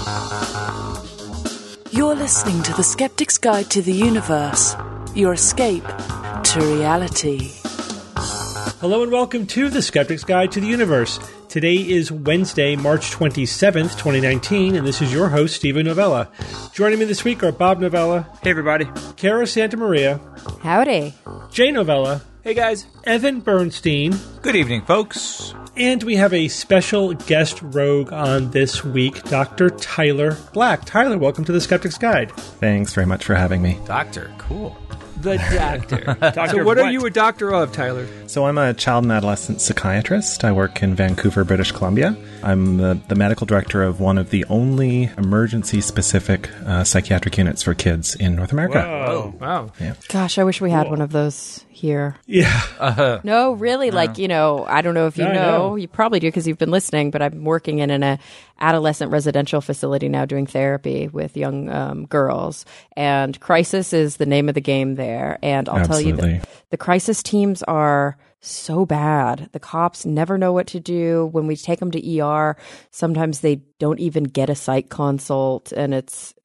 You're listening to The Skeptic's Guide to the Universe, your escape to reality. Hello and welcome to The Skeptic's Guide to the Universe. Today is Wednesday, March 27th, 2019, and this is your host, Steven Novella. Joining me this week are Bob Novella. Hey, everybody. Cara Santa Maria. Howdy. Jay Novella. Hey, guys. Evan Bernstein. Good evening, folks. And we have a special guest rogue on this week, Dr. Tyler Black. Tyler, welcome to The Skeptic's Guide. Thanks very much for having me. Doctor, cool. The doctor. Doctor So what are you a doctor of, Tyler? So I'm a child and adolescent psychiatrist. I work in Vancouver, British Columbia. I'm the medical director of one of the only emergency-specific psychiatric units for kids in North America. Whoa. Wow. Yeah. Gosh, I wish we had one of those here. Yeah. No, really, I don't know if you I know. know. You probably do because you've been listening, but I'm working in an adolescent residential facility now doing therapy with young girls. And Crisis is the name of the game there. And I'll tell you Absolutely. that the crisis teams are so bad. The cops never know what to do. When we take them to ER, sometimes they don't even get a psych consult, and it's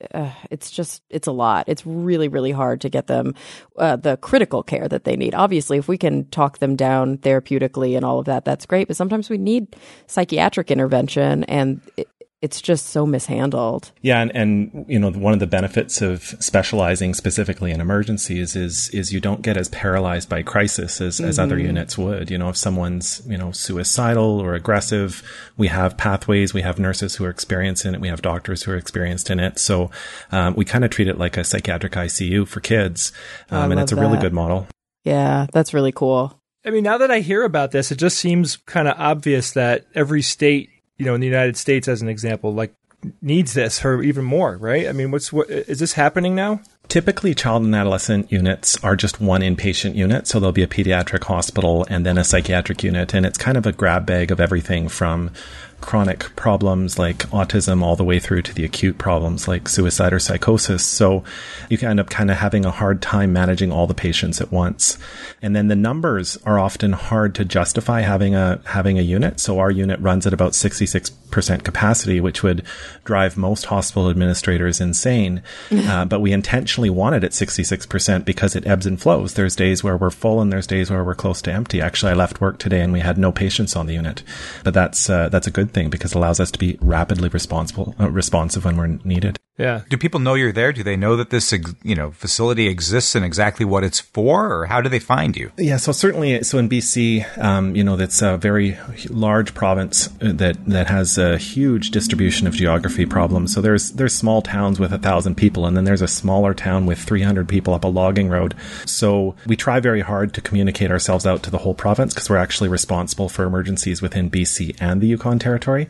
a lot. It's really, really hard to get them the critical care that they need. Obviously, if we can talk them down therapeutically and all of that, that's great. But sometimes we need psychiatric intervention, and it's just so mishandled. Yeah, and you know, one of the benefits of specializing specifically in emergencies is you don't get as paralyzed by crisis as other units would. You know, if someone's, suicidal or aggressive, we have pathways, we have nurses who are experienced in it, we have doctors who are experienced in it. So we kind of treat it like a psychiatric ICU for kids, and it's a really good model. Yeah, that's really cool. I mean, now that I hear about this, it just seems kind of obvious that every state, in the United States, as an example, needs this or even more, right? I mean, what is this happening now? Typically, child and adolescent units are just one inpatient unit. So there'll be a pediatric hospital and then a psychiatric unit. And it's kind of a grab bag of everything from chronic problems like autism all the way through to the acute problems like suicide or psychosis. So you can end up kind of having a hard time managing all the patients at once. And then the numbers are often hard to justify having a unit. So our unit runs at about 66% capacity, which would drive most hospital administrators insane. But we intentionally want it at 66% because it ebbs and flows. There's days where we're full and there's days where we're close to empty. Actually, I left work today and we had no patients on the unit. But that's a good thing because it allows us to be rapidly responsive when we're needed. Yeah. Do people know you're there? Do they know that this, facility exists and exactly what it's for, or how do they find you? Yeah, so certainly, in BC, that's a very large province that has a huge distribution of geography problems. So there's small towns with 1,000 people, and then there's a smaller town with 300 people up a logging road. So we try very hard to communicate ourselves out to the whole province because we're actually responsible for emergencies within BC and the Yukon Territory.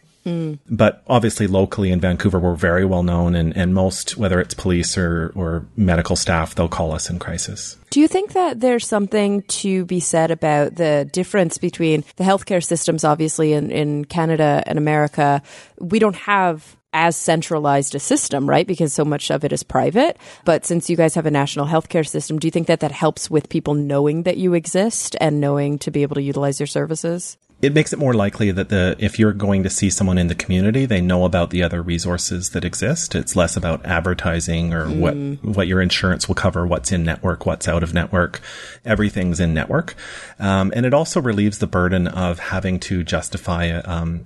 But obviously locally in Vancouver, we're very well known, and most, whether it's police or medical staff, they'll call us in crisis. Do you think that there's something to be said about the difference between the healthcare systems, obviously, in Canada and America? We don't have as centralized a system, right? Because so much of it is private. But since you guys have a national healthcare system, do you think that helps with people knowing that you exist and knowing to be able to utilize your services? It makes it more likely that if you're going to see someone in the community, they know about the other resources that exist. It's less about advertising or what your insurance will cover, what's in network, what's out of network. Everything's in network. And it also relieves the burden of having to justify,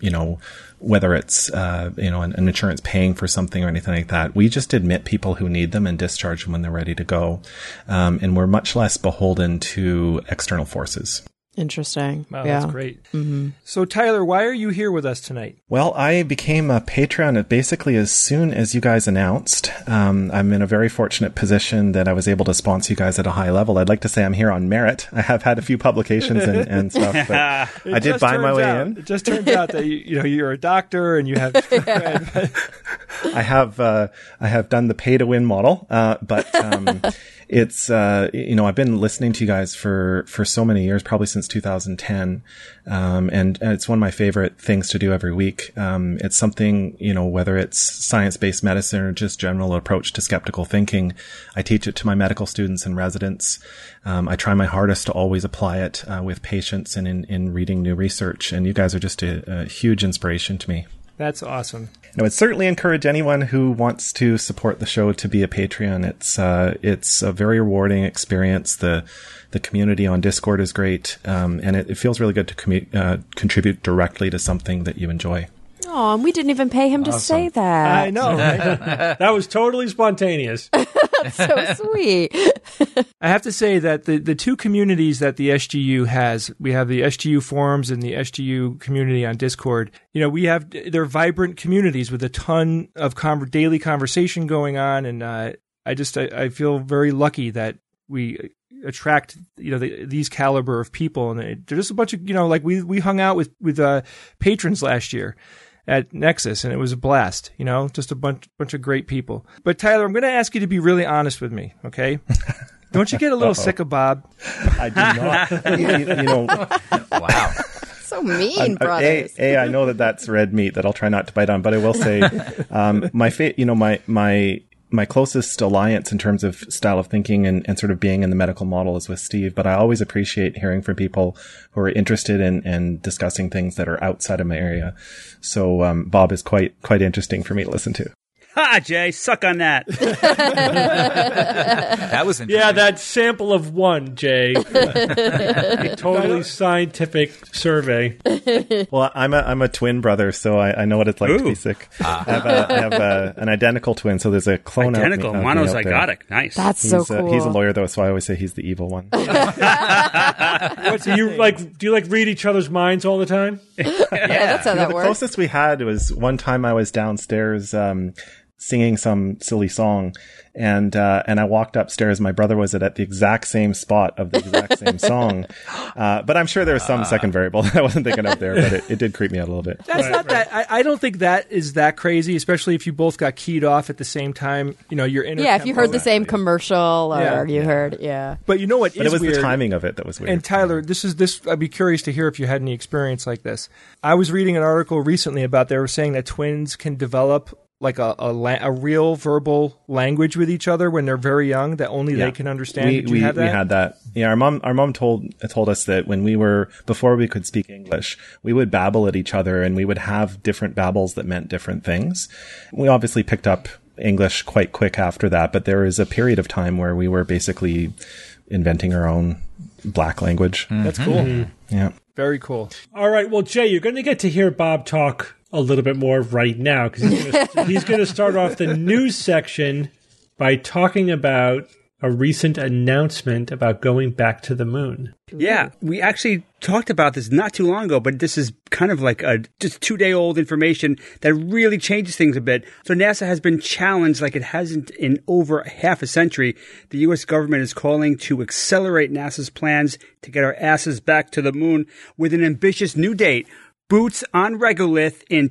whether it's, an insurance paying for something or anything like that. We just admit people who need them and discharge them when they're ready to go. And we're much less beholden to external forces. Interesting. Wow, yeah. That's great. Mm-hmm. So, Tyler, why are you here with us tonight? Well, I became a Patreon basically as soon as you guys announced. I'm in a very fortunate position that I was able to sponsor you guys at a high level. I'd like to say I'm here on merit. I have had a few publications and stuff, but I did buy my way in. It just turns out that you're a doctor and you have. I have done the pay to win model, but it's I've been listening to you guys for so many years, probably since 2010, and it's one of my favorite things to do every week. It's something, whether it's science-based medicine or just general approach to skeptical thinking, I teach it to my medical students and residents. I try my hardest to always apply it with patients and in reading new research, and you guys are just a huge inspiration to me. That's awesome. And I would certainly encourage anyone who wants to support the show to be a Patreon. It's a very rewarding experience. The community on Discord is great, and it feels really good to contribute directly to something that you enjoy. Oh, and we didn't even pay him to say that. I know, right? That was totally spontaneous. That's so sweet. I have to say that the two communities that the SGU has, we have the SGU forums and the SGU community on Discord. They're vibrant communities with a ton of daily conversation going on, and I feel very lucky that we attract these caliber of people, and they're just a bunch of we hung out with patrons last year at Nexus, and it was a blast. Just a bunch of great people. But Tyler, I'm going to ask you to be really honest with me, okay? Don't you get a little sick of Bob? I do not. Wow. So mean, brothers. I know that's red meat that I'll try not to bite on, but I will say, my closest alliance in terms of style of thinking and sort of being in the medical model is with Steve, but I always appreciate hearing from people who are interested in discussing things that are outside of my area. So Bob is quite interesting for me to listen to. Ha, Jay, suck on that. That was interesting. Yeah, that sample of one, Jay. A totally scientific survey. Well, I'm a twin brother, so I know what it's like to be sick. I have an identical twin, so there's a clone Identical, out me out there. monozygotic. Nice. That's so cool. He's a lawyer, though, so I always say he's the evil one. Do you read each other's minds all the time? Yeah, that's how that The works. closest we had was one time I was downstairs singing some silly song, and I walked upstairs. My brother was at the exact same spot of the exact same song, but I'm sure there was some second variable that I wasn't thinking of there, but it did creep me out a little bit. That's not that. I don't think that is that crazy, especially if you both got keyed off at the same time. You're in. Yeah, if you heard the same commercial or you heard, But you know what? But it was weird? the timing of it that was weird. And Tyler, this. I'd be curious to hear if you had any experience like this. I was reading an article recently about they were saying that twins can develop like a real verbal language with each other when they're very young that only they can understand. Did you have that? We had that. Yeah, our mom told us that before we could speak English, we would babble at each other and we would have different babbles that meant different things. We obviously picked up English quite quick after that, but there was a period of time where we were basically inventing our own black language. That's cool. Mm-hmm. Yeah. Very cool. All right. Well, Jay, you're going to get to hear Bob talk a little bit more right now because he's going to start off the news section by talking about a recent announcement about going back to the moon. Yeah, we actually talked about this not too long ago, but this is kind of like just 2-day-old information that really changes things a bit. So NASA has been challenged like it hasn't in over half a century. The U.S. government is calling to accelerate NASA's plans to get our asses back to the moon with an ambitious new date. Boots on regolith in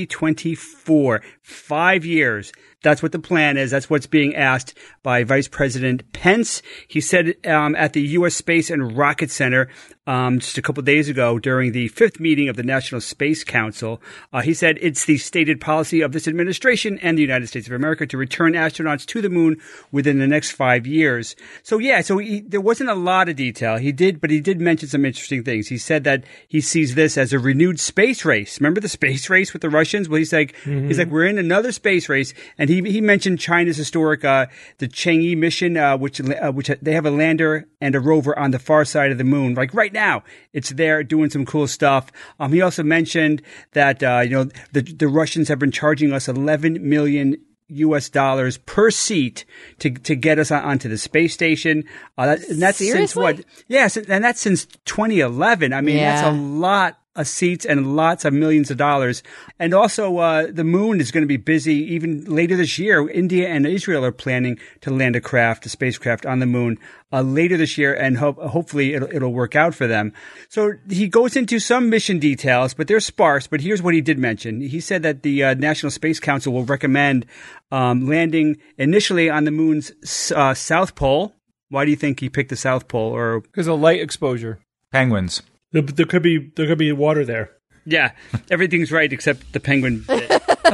2024. 5 years. That's what the plan is. That's what's being asked by Vice President Pence. He said at the U.S. Space and Rocket Center just a couple of days ago during the 5th meeting of the National Space Council. He said it's the stated policy of this administration and the United States of America to return astronauts to the moon within the next 5 years. So there wasn't a lot of detail. But he did mention some interesting things. He said that he sees this as a renewed space race. Remember the space race with the Russians? Well, he's like, we're in another space race. And he mentioned China's historic, the Chang'e mission, which they have a lander and a rover on the far side of the moon. Like right now, it's there doing some cool stuff. He also mentioned that, the Russians have been charging us $11 million US per seat to get us onto the space station. That's Seriously? since what? Yes. And that's since 2011. I mean, that's a lot of seats and lots of millions of dollars. And also, the moon is going to be busy even later this year. India and Israel are planning to land a spacecraft on the moon later this year, and hopefully it'll work out for them. So he goes into some mission details, but they're sparse. But here's what he did mention. He said that the National Space Council will recommend landing initially on the moon's south pole. Why do you think he picked the south pole? Or because of light exposure. Penguins. There could be water there. Yeah, everything's right except the penguin bit.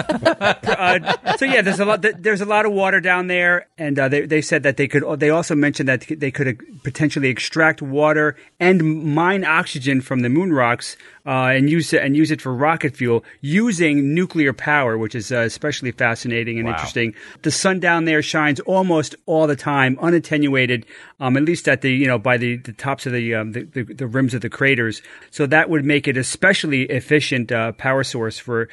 There's a lot of water down there, and they said that they also mentioned that they could potentially extract water and mine oxygen from the moon rocks and use it for rocket fuel using nuclear power, which is especially fascinating and interesting. The sun down there shines almost all the time, unattenuated, at least at by the tops of the rims of the craters. So that would make it especially efficient power source for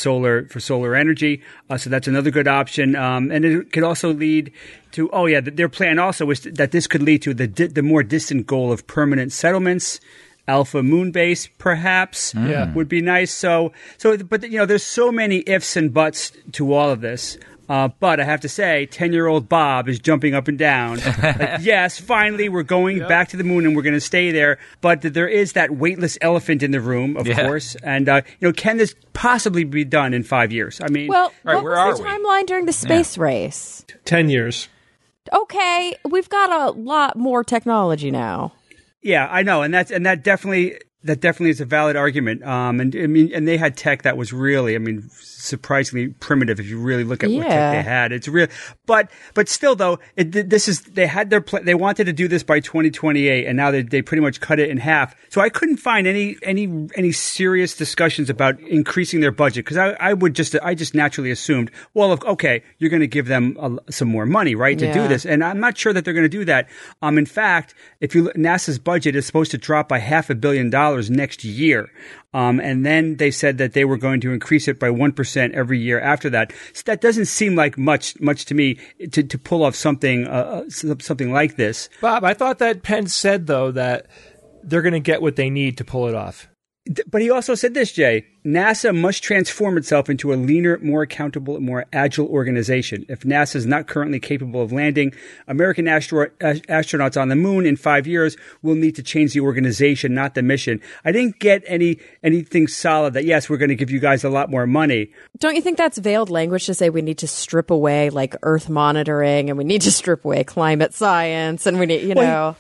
solar energy. So that's another good option, and it could also lead to their plan also was that this could lead to the more distant goal of permanent settlements. Alpha moon base, perhaps, would be nice. But there's so many ifs and buts to all of this. But I have to say, 10-year-old Bob is jumping up and down. Like, yes, finally, we're going back to the moon and we're going to stay there. But there is that weightless elephant in the room, of course. And, can this possibly be done in 5 years? I mean, what was the timeline during the space race? 10 years. Okay, we've got a lot more technology now. Yeah, I know, and that definitely is a valid argument. And they had tech that was really, surprisingly primitive if you really look at what tech they had. It's real, but still though, they had they wanted to do this by 2028, and now they pretty much cut it in half. So I couldn't find any serious discussions about increasing their budget, because I just naturally assumed, well, okay, you're going to give them some more money, right, to do this, and I'm not sure that they're going to do that. In fact, if you NASA's budget is supposed to drop by $500 million next year. And then they said that they were going to increase it by 1% every year after that. So that doesn't seem like much to me to pull off something like this. Bob, I thought that Pence said, though, that they're going to get what they need to pull it off. But he also said this, Jay. NASA must transform itself into a leaner, more accountable, and more agile organization. If NASA is not currently capable of landing American astronauts on the moon in 5 years, we'll need to change the organization, not the mission. I didn't get anything solid that, yes, we're going to give you guys a lot more money. Don't you think that's veiled language to say we need to strip away like Earth monitoring, and we need to strip away climate science, and we need,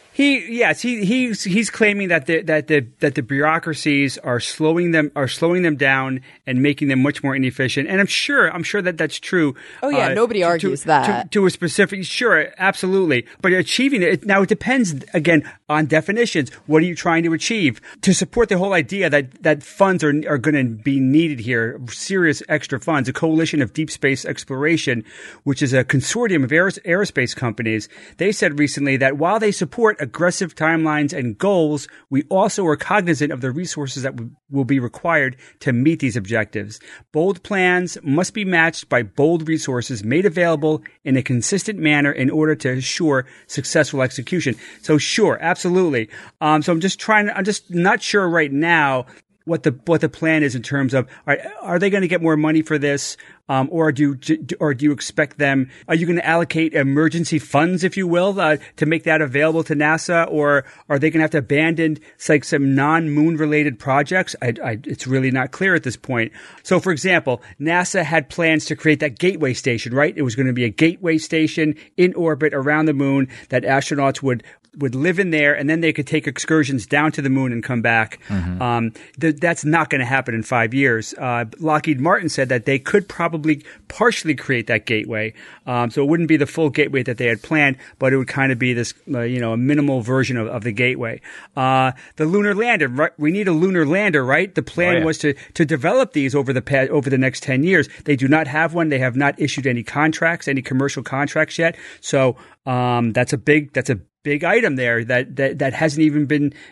He's claiming that the bureaucracies are slowing them down and making them much more inefficient. And I'm sure that that's true. Oh yeah, nobody argues that. To a specific, sure, absolutely. But achieving it, now it depends, again, on definitions. What are you trying to achieve? To support the whole idea that funds are going to be needed here, serious extra funds, a coalition of deep space exploration, which is a consortium of aerospace companies, they said recently that while they support aggressive timelines and goals, we also are cognizant of the resources that will be required to meet these objectives. Bold plans must be matched by bold resources made available in a consistent manner in order to assure successful execution. So sure, absolutely. So I'm just not sure right now what the plan is in terms of, are they going to get more money for this? Or do you expect them? Are you going to allocate emergency funds, if you will, to make that available to NASA, or are they going to have to abandon some non-moon related projects? It's really not clear at this point. So, for example, NASA had plans to create that gateway station, right? It was going to be a gateway station in orbit around the moon that astronauts would live in there, and then they could take excursions down to the moon and come back. That's not going to happen in 5 years. Lockheed Martin said that they could probably partially create that gateway. So it wouldn't be the full gateway that they had planned, but it would kind of be this, a minimal version of the gateway. The lunar lander, right? We need a lunar lander, right? The plan was to develop these over the next 10 years. They do not have one. They have not issued any commercial contracts yet. So that's a big item there that hasn't even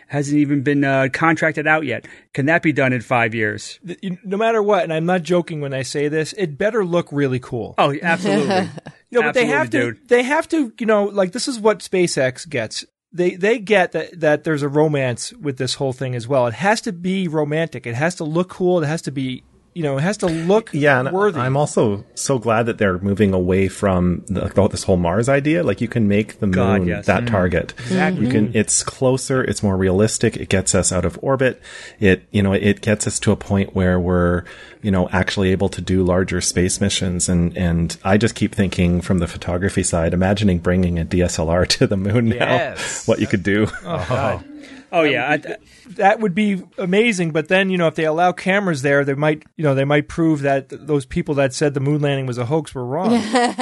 been contracted out yet. Can that be done in 5 years? No matter what, and I'm not joking when I say this, it better look really cool. Oh, absolutely. But they have to. They have to. Like this is what SpaceX gets. They get that there's a romance with this whole thing as well. It has to be romantic. It has to look cool. It has to be. It has to look worthy. I'm also so glad that they're moving away from this whole Mars idea. Like, you can make the moon that target. Exactly. It's closer. It's more realistic. It gets us out of orbit. It gets us to a point where we're, actually able to do larger space missions. And I just keep thinking from the photography side, imagining bringing a DSLR to the moon now, what you could do. Oh, God. Oh, yeah. That would be amazing. But then, if they allow cameras there, they might prove that those people that said the moon landing was a hoax were wrong.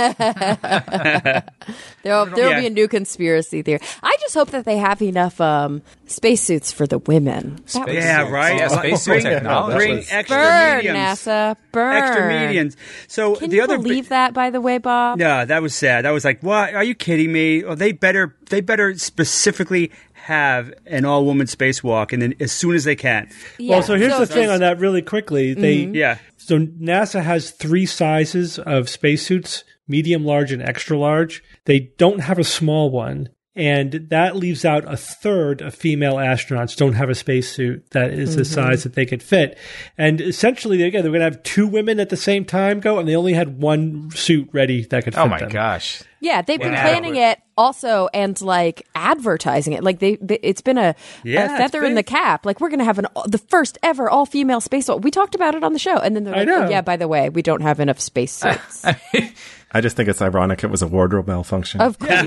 There'll be a new conspiracy theory. I just hope that they have enough spacesuits for the women. Yeah, right. Yeah, spacesuit technology. Bring extra Burn, mediums. NASA, burn. Extra mediums. So Can the you other believe that, by the way, Bob? Yeah, that was sad. That was like, what? Are you kidding me? Well, they better specifically have an all-woman spacewalk, and then as soon as they can. Yeah. Well, so here's the thing on that really quickly. So NASA has 3 sizes of spacesuits: medium, large, and extra large. They don't have a small one. And that leaves out a third of female astronauts don't have a spacesuit that is the size that they could fit. And essentially, again, they're going to have 2 women at the same time go, and they only had 1 suit ready that could fit them. Oh, my gosh. Yeah, they've been planning it also and advertising it. It's been a feather in the cap. We're going to have the first ever all-female spacewalk. We talked about it on the show. And then they're like, oh, yeah, by the way, we don't have enough spacesuits. I just think it's ironic it was a wardrobe malfunction. Of course. Oh,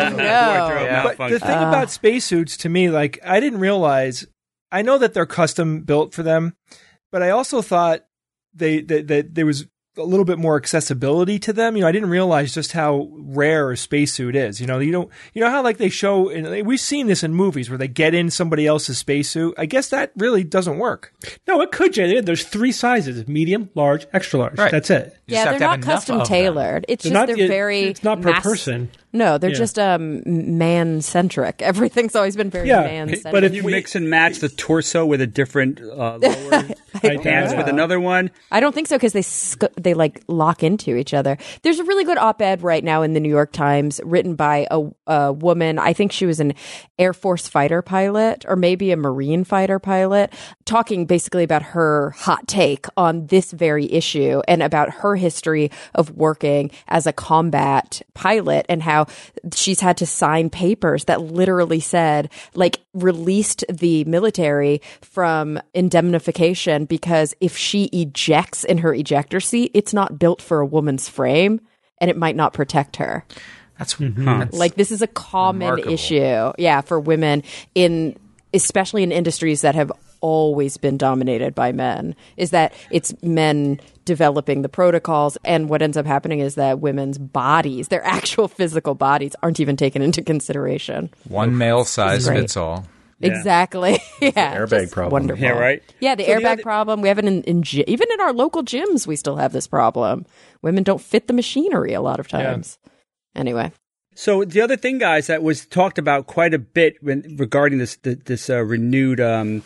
no. But the thing about spacesuits, to me, I didn't realize, I know that they're custom built for them, but I also thought that there was a little bit more accessibility to them. I didn't realize just how rare a spacesuit is. You know how they show, we've seen this in movies where they get in somebody else's spacesuit. I guess that really doesn't work. No, it could, Jay. There's 3 sizes: medium, large, extra large. Right. That's it. Yeah, they're not custom tailored. It's just they're very. It's not per person. No, they're just man-centric. Everything's always been very man-centric. But if you mix and match the torso with a different lower pants with another one, I don't think so, because they lock into each other. There's a really good op-ed right now in the New York Times written by a woman. I think she was an Air Force fighter pilot or maybe a Marine fighter pilot, talking basically about her hot take on this very issue and about her history of working as a combat pilot and how she's had to sign papers that literally said, released the military from indemnification because if she ejects in her ejector seat, it's not built for a woman's frame and it might not protect her. That's this is a common issue, for women especially in industries that have always been dominated by men, is that it's men developing the protocols, and what ends up happening is that women's bodies, their actual physical bodies, aren't even taken into consideration. One male size fits all. Yeah. Exactly. Yeah. Airbag problem. Wonderful. Yeah, right. Yeah, the airbag problem. We have it even in our local gyms. We still have this problem. Women don't fit the machinery a lot of times. Yeah. Anyway. So the other thing, guys, that was talked about quite a bit regarding this renewed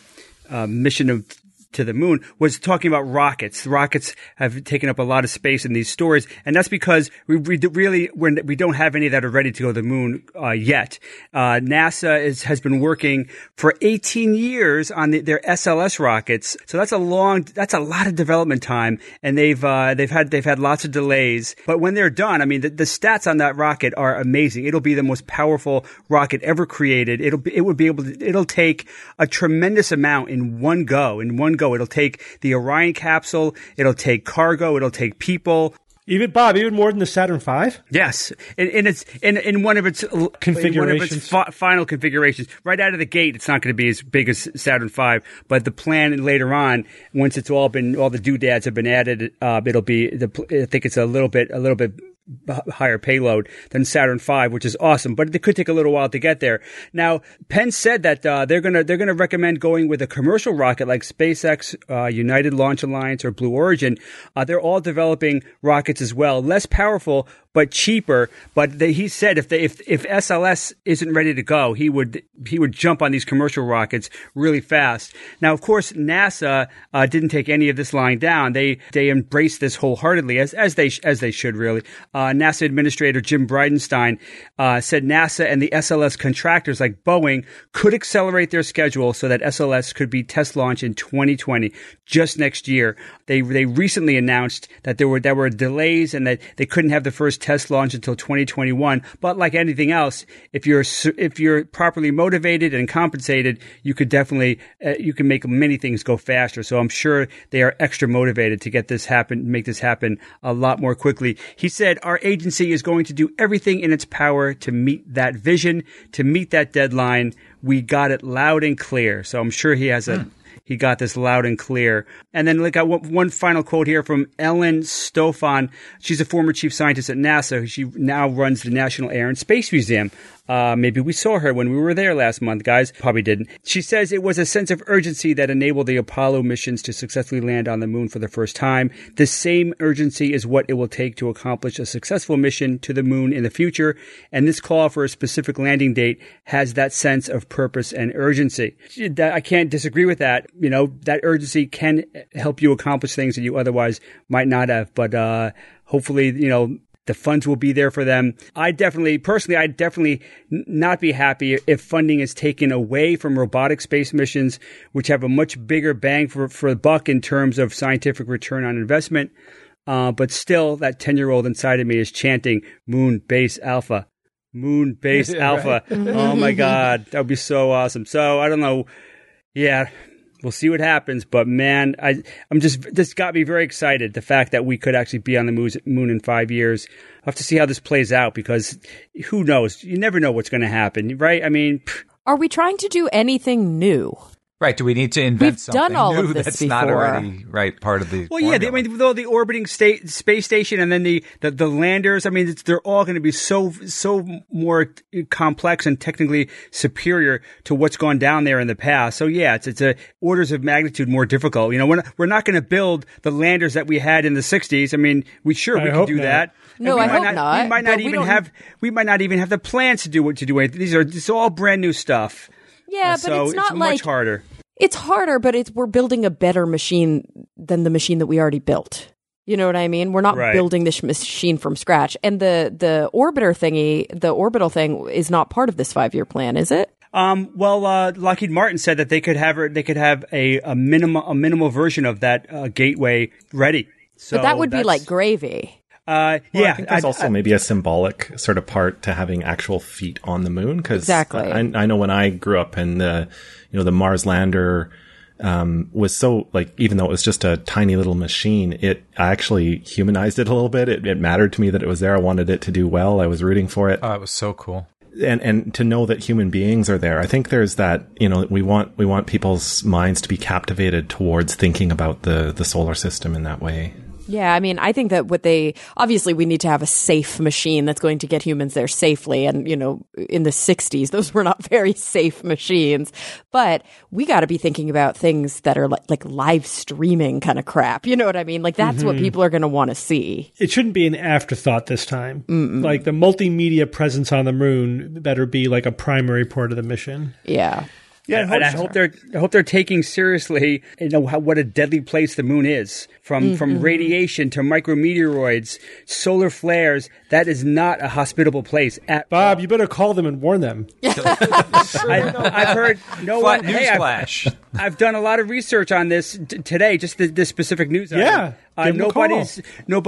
mission to the moon was talking about rockets. Rockets have taken up a lot of space in these stories, and that's because we don't have any that are ready to go to the moon yet. NASA has been working for 18 years on their SLS rockets, so that's a lot of development time, and they've had lots of delays. But when they're done, I mean, the stats on that rocket are amazing. It'll be the most powerful rocket ever created. It'll take a tremendous amount in one go. It'll take the Orion capsule. It'll take cargo. It'll take people. Even more than the Saturn V? Yes, in one of its configurations, final configurations. Right out of the gate, it's not going to be as big as Saturn V, but the plan later on, once it's all the doodads have been added, it'll be I think it's a little bit higher payload than Saturn V, which is awesome, but it could take a little while to get there. Now, Penn said that they're gonna recommend going with a commercial rocket like SpaceX, United Launch Alliance, or Blue Origin. They're all developing rockets as well, less powerful but cheaper. But he said if SLS isn't ready to go, he would jump on these commercial rockets really fast. Now, of course, NASA didn't take any of this lying down. They embraced this wholeheartedly, as they should really. NASA Administrator Jim Bridenstine said NASA and the SLS contractors like Boeing could accelerate their schedule so that SLS could be test launched in 2020, just next year. They recently announced that there were delays and that they couldn't have the first test launch until 2021. But like anything else, if you're properly motivated and compensated, you could definitely you can make many things go faster. So I'm sure they are extra motivated to make this happen a lot more quickly. He said our agency is going to do everything in its power to meet that vision, to meet that deadline. We got it loud and clear. So I'm sure he has he got this loud and clear. And then like one final quote here from Ellen Stofan. She's a former chief scientist at NASA. She now runs the National Air and Space Museum. Maybe we saw her when we were there last month, guys. Probably didn't. She says it was a sense of urgency that enabled the Apollo missions to successfully land on the moon for the first time. The same urgency is what it will take to accomplish a successful mission to the moon in the future. And this call for a specific landing date has that sense of purpose and urgency. I can't disagree with that. You know, that urgency can help you accomplish things that you otherwise might not have. But hopefully, you know, the funds will be there for them. I'd definitely not be happy if funding is taken away from robotic space missions, which have a much bigger bang for the buck in terms of scientific return on investment. But still, that 10-year-old inside of me is chanting Moon Base Alpha. Moon Base Alpha. Oh my God. That would be so awesome. So I don't know. Yeah. We'll see what happens, but man, this got me very excited. The fact that we could actually be on the moon in 5 years. I'll have to see how this plays out because who knows? You never know what's going to happen, right? I mean, are we trying to do anything new? Right. Do we need to invent something done all new of this that's before. not already part of the yeah, I mean, the orbiting space station and then the landers, I mean, they're all going to be so more complex and technically superior to what's gone down there in the past. So yeah, it's a orders of magnitude more difficult. You know, we're not going to build the landers that we had in the 60s. I mean, we can do that. No, I hope not. We might not even have the plans to do anything. This is all brand new stuff. Yeah, but so it's not much harder. It's harder, but we're building a better machine than the machine that we already built. You know what I mean? We're not building this machine from scratch. And the orbital thing is not part of this 5-year plan, is it? Lockheed Martin said that they could have a minimal version of that gateway ready. So but that would be like gravy. I think there's also maybe a symbolic sort of part to having actual feet on the moon. Cause exactly. I know when I grew up and the Mars lander, was so like, even though it was just a tiny little machine, I actually humanized it a little bit. It mattered to me that it was there. I wanted it to do well. I was rooting for it. Oh, it was so cool. And to know that human beings are there. I think there's that, we want people's minds to be captivated towards thinking about the solar system in that way. Yeah, I mean, I think that obviously we need to have a safe machine that's going to get humans there safely. And, in the 60s, those were not very safe machines. But we got to be thinking about things that are like live streaming kind of crap. You know what I mean? Like that's what people are going to want to see. It shouldn't be an afterthought this time. Like the multimedia presence on the moon better be like a primary part of the mission. Yeah. Yeah, and I hope they're taking seriously, what a deadly place the moon is. From radiation to micrometeoroids, solar flares. That is not a hospitable place at Bob, you better call them and warn them. I've heard no Flat one. newsflash. I've done a lot of research on this today. Just this specific news. Yeah, nobody's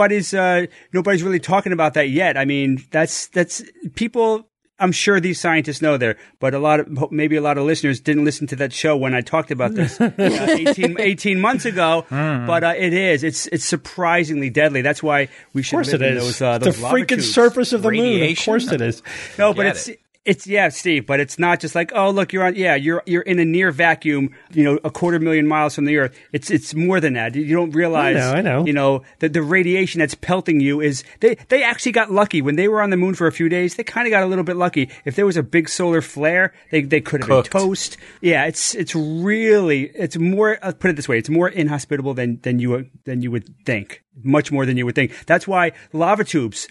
really talking about that yet. I mean, that's people. I'm sure these scientists know there, but maybe a lot of listeners didn't listen to that show when I talked about this 18 months ago. But it's surprisingly deadly. That's why we should live in those the freaking tubes. Surface of the moon. Of course it is. No, but it's Steve, but it's not just like, oh, look, you're in a near vacuum, 250,000 miles from the Earth. It's more than that. You don't realize, I know. That the radiation that's pelting you is, they actually got lucky when they were on the moon for a few days. They kind of got a little bit lucky. If there was a big solar flare, they could have been toast. Yeah, it's more, I'll put it this way, it's more inhospitable than you would think. Much more than you would think. That's why lava tubes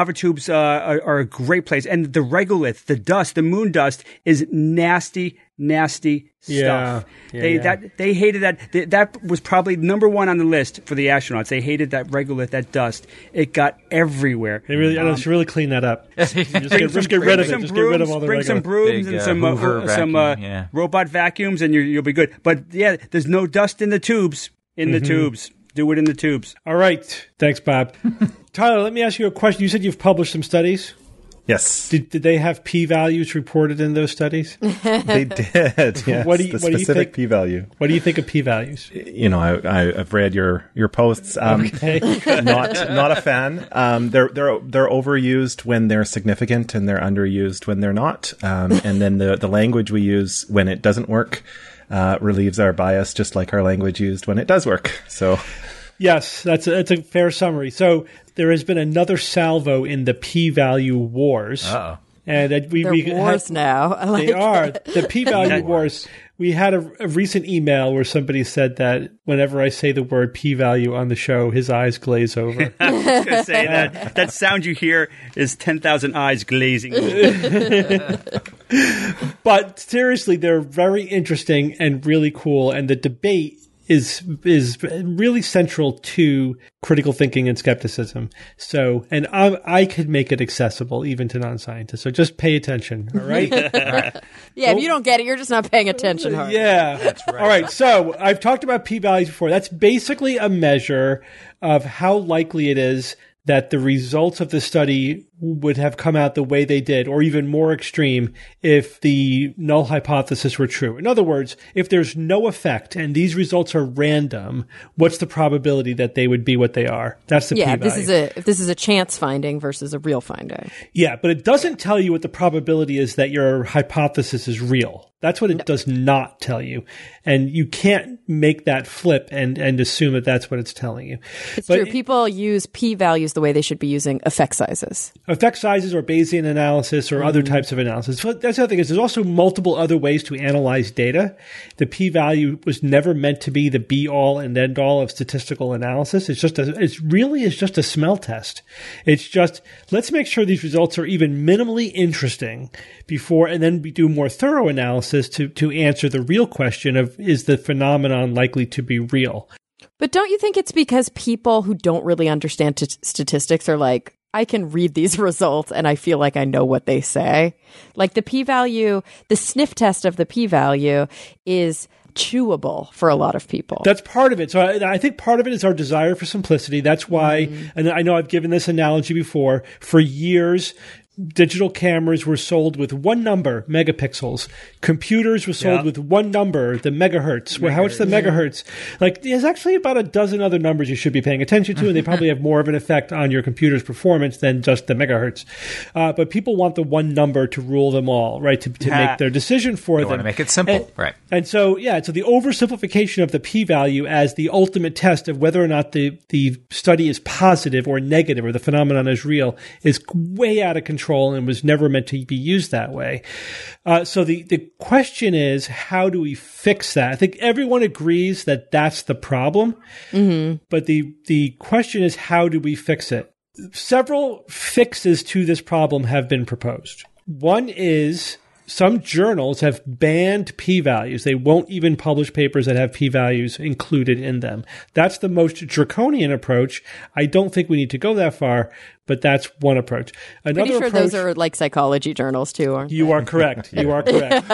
are a great place. And the regolith, the dust, the moon dust is nasty stuff. They hated that. That was probably number one on the list for the astronauts. They hated that regolith, that dust. It got everywhere. They should really clean that up. Just get rid of it. Just get rid of all the Bring some brooms and some robot vacuums, and you'll be good. But yeah, there's no dust in the tubes. The tubes. Do it in the tubes. All right. Thanks, Bob. Tyler, let me ask you a question. You said you've published some studies. Yes. Did they have p-values reported in those studies? They did. Yes. What do you specific think? P-value. What do you think of p-values? I've read your posts. Okay. Not a fan. They're overused when they're significant and they're underused when they're not. And then the language we use when it doesn't work relieves our bias, just like our language used when it does work. So. Yes, that's a fair summary. So there has been another salvo in the p-value wars. Uh-oh. And They're wars now. I like they are. it. The p-value wars. We had a recent email where somebody said that whenever I say the word p-value on the show, his eyes glaze over. I was going to say that sound you hear is 10,000 eyes glazing. But seriously, they're very interesting and really cool. And the debate is really central to critical thinking and skepticism. So, and I could make it accessible even to non-scientists. So just pay attention, all right? Yeah, if you don't get it, you're just not paying attention hard. Yeah. That's right. All right. So I've talked about p-values before. That's basically a measure of how likely it is that the results of the study would have come out the way they did, or even more extreme, if the null hypothesis were true. In other words, if there's no effect and these results are random, what's the probability that they would be what they are? That's the p-value. If this is a chance finding versus a real finding. Yeah, but it doesn't tell you what the probability is that your hypothesis is real. That's what it does not tell you. And you can't make that flip and assume that that's what it's telling you. It's true. People use p-values the way they should be using effect sizes. Effect sizes or Bayesian analysis or other types of analysis. But that's the other thing is there's also multiple other ways to analyze data. The p-value was never meant to be the be-all and end-all of statistical analysis. It really is just a smell test. It's just, let's make sure these results are even minimally interesting before, and then we do more thorough analysis to answer the real question of, is the phenomenon likely to be real? But don't you think it's because people who don't really understand statistics are like, I can read these results and I feel like I know what they say? Like the p-value, the sniff test of the p-value is chewable for a lot of people. That's part of it. So I think part of it is our desire for simplicity. That's why, and I know I've given this analogy before, for years, digital cameras were sold with one number, megapixels. Computers were sold with one number, the megahertz. Well, how much the megahertz? Like, there's actually about a dozen other numbers you should be paying attention to, and they probably have more of an effect on your computer's performance than just the megahertz. But people want the one number to rule them all, right? To make their decision for them. You want to make it simple, right? And so, so the oversimplification of the p-value as the ultimate test of whether or not the study is positive or negative or the phenomenon is real is way out of control and was never meant to be used that way. So the question is, how do we fix that? I think everyone agrees that that's the problem, but the question is, how do we fix it? Several fixes to this problem have been proposed. One is, some journals have banned p-values. They won't even publish papers that have p-values included in them. That's the most draconian approach. I don't think we need to go that far, but that's one approach. Pretty sure those are like psychology journals too, aren't they? You are correct. You are correct.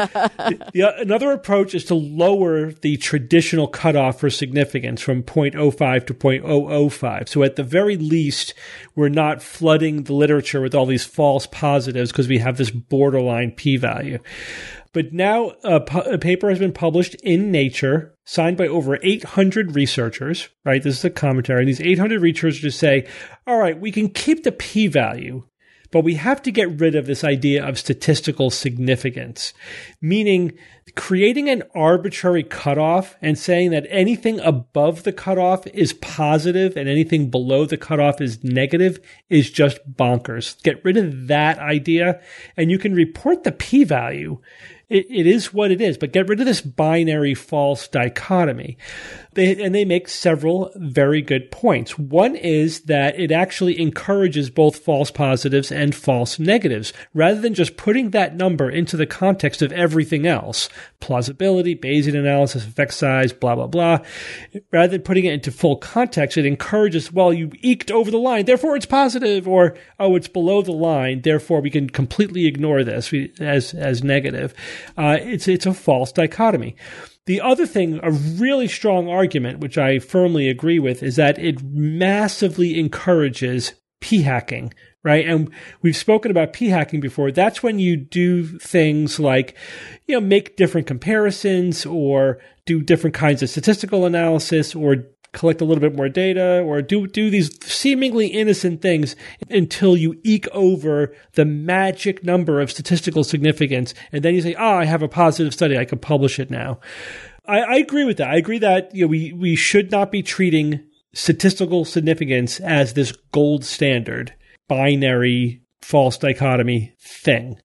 Another approach is to lower the traditional cutoff for significance from 0.05 to 0.005. So at the very least, we're not flooding the literature with all these false positives because we have this borderline p-value. But now a paper has been published in Nature, signed by over 800 researchers, right? This is a commentary. And these 800 researchers say, all right, we can keep the p-value, but we have to get rid of this idea of statistical significance, meaning creating an arbitrary cutoff and saying that anything above the cutoff is positive and anything below the cutoff is negative is just bonkers. Get rid of that idea and you can report the p-value. It is what it is, but get rid of this binary false dichotomy. They make several very good points. One is that it actually encourages both false positives and false negatives, rather than just putting that number into the context of everything else, plausibility, Bayesian analysis, effect size, blah, blah, blah. Rather than putting it into full context, it encourages, well, you eked over the line, therefore it's positive, or, oh, it's below the line, therefore we can completely ignore this as negative. It's a false dichotomy. The other thing, a really strong argument, which I firmly agree with, is that it massively encourages p-hacking, right? And we've spoken about p-hacking before. That's when you do things like, make different comparisons or do different kinds of statistical analysis or collect a little bit more data or do these seemingly innocent things until you eke over the magic number of statistical significance. And then you say, I have a positive study. I can publish it now. I agree with that. I agree that we should not be treating statistical significance as this gold standard, binary, false dichotomy thing.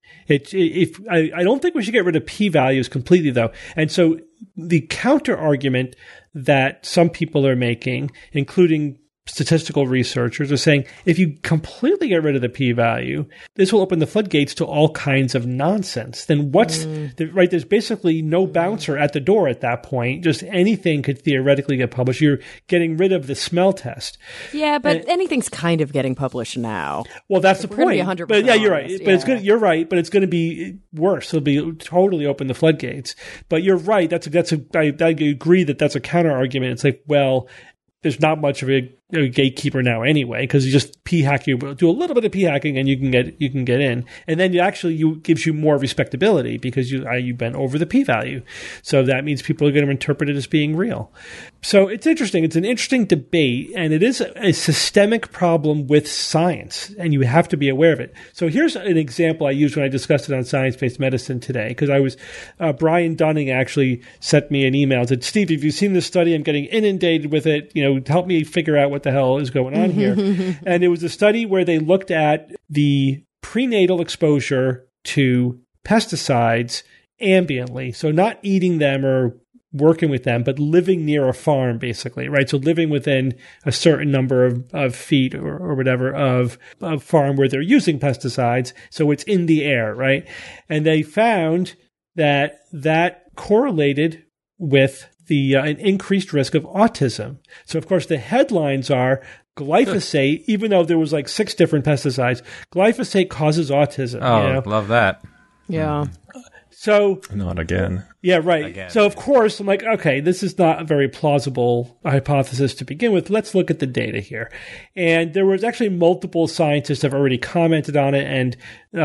I don't think we should get rid of p-values completely, though. And so the counter argument that some people are making, including statistical researchers, are saying if you completely get rid of the p-value, this will open the floodgates to all kinds of nonsense. Then right? There's basically no bouncer at the door at that point. Just anything could theoretically get published. You're getting rid of the smell test. Yeah, but anything's kind of getting published now. Well, that's the point. 100% but yeah, you're right. honest, But it's good. You're right. But it's going to be worse. It'll be totally open the floodgates. But you're right. I agree that that's a counter argument. It's like, well, there's not much of a gatekeeper now anyway, because you just p-hack, you do a little bit of p-hacking and you can get in, and then it gives you more respectability because you bent over the p-value. So that means people are going to interpret it as being real. So it's interesting. It's an interesting debate, and it is a systemic problem with science, and you have to be aware of it. So here's an example I used when I discussed it on Science-Based Medicine today, because Brian Dunning actually sent me an email and said, Steve, have you seen this study? I'm getting inundated with it. Help me figure out what the hell is going on here. And it was a study where they looked at the prenatal exposure to pesticides ambiently. So not eating them or working with them, but living near a farm, basically, right? So living within a certain number of feet or whatever of a farm where they're using pesticides. So it's in the air, right? And they found that correlated with an increased risk of autism. So, of course, the headlines are glyphosate, even though there was like 6 different pesticides, glyphosate causes autism. Oh, love that. Yeah. So not again. Yeah, right. Again. So of course I'm like, okay, this is not a very plausible hypothesis to begin with. Let's look at the data here. And there was actually multiple scientists have already commented on it. And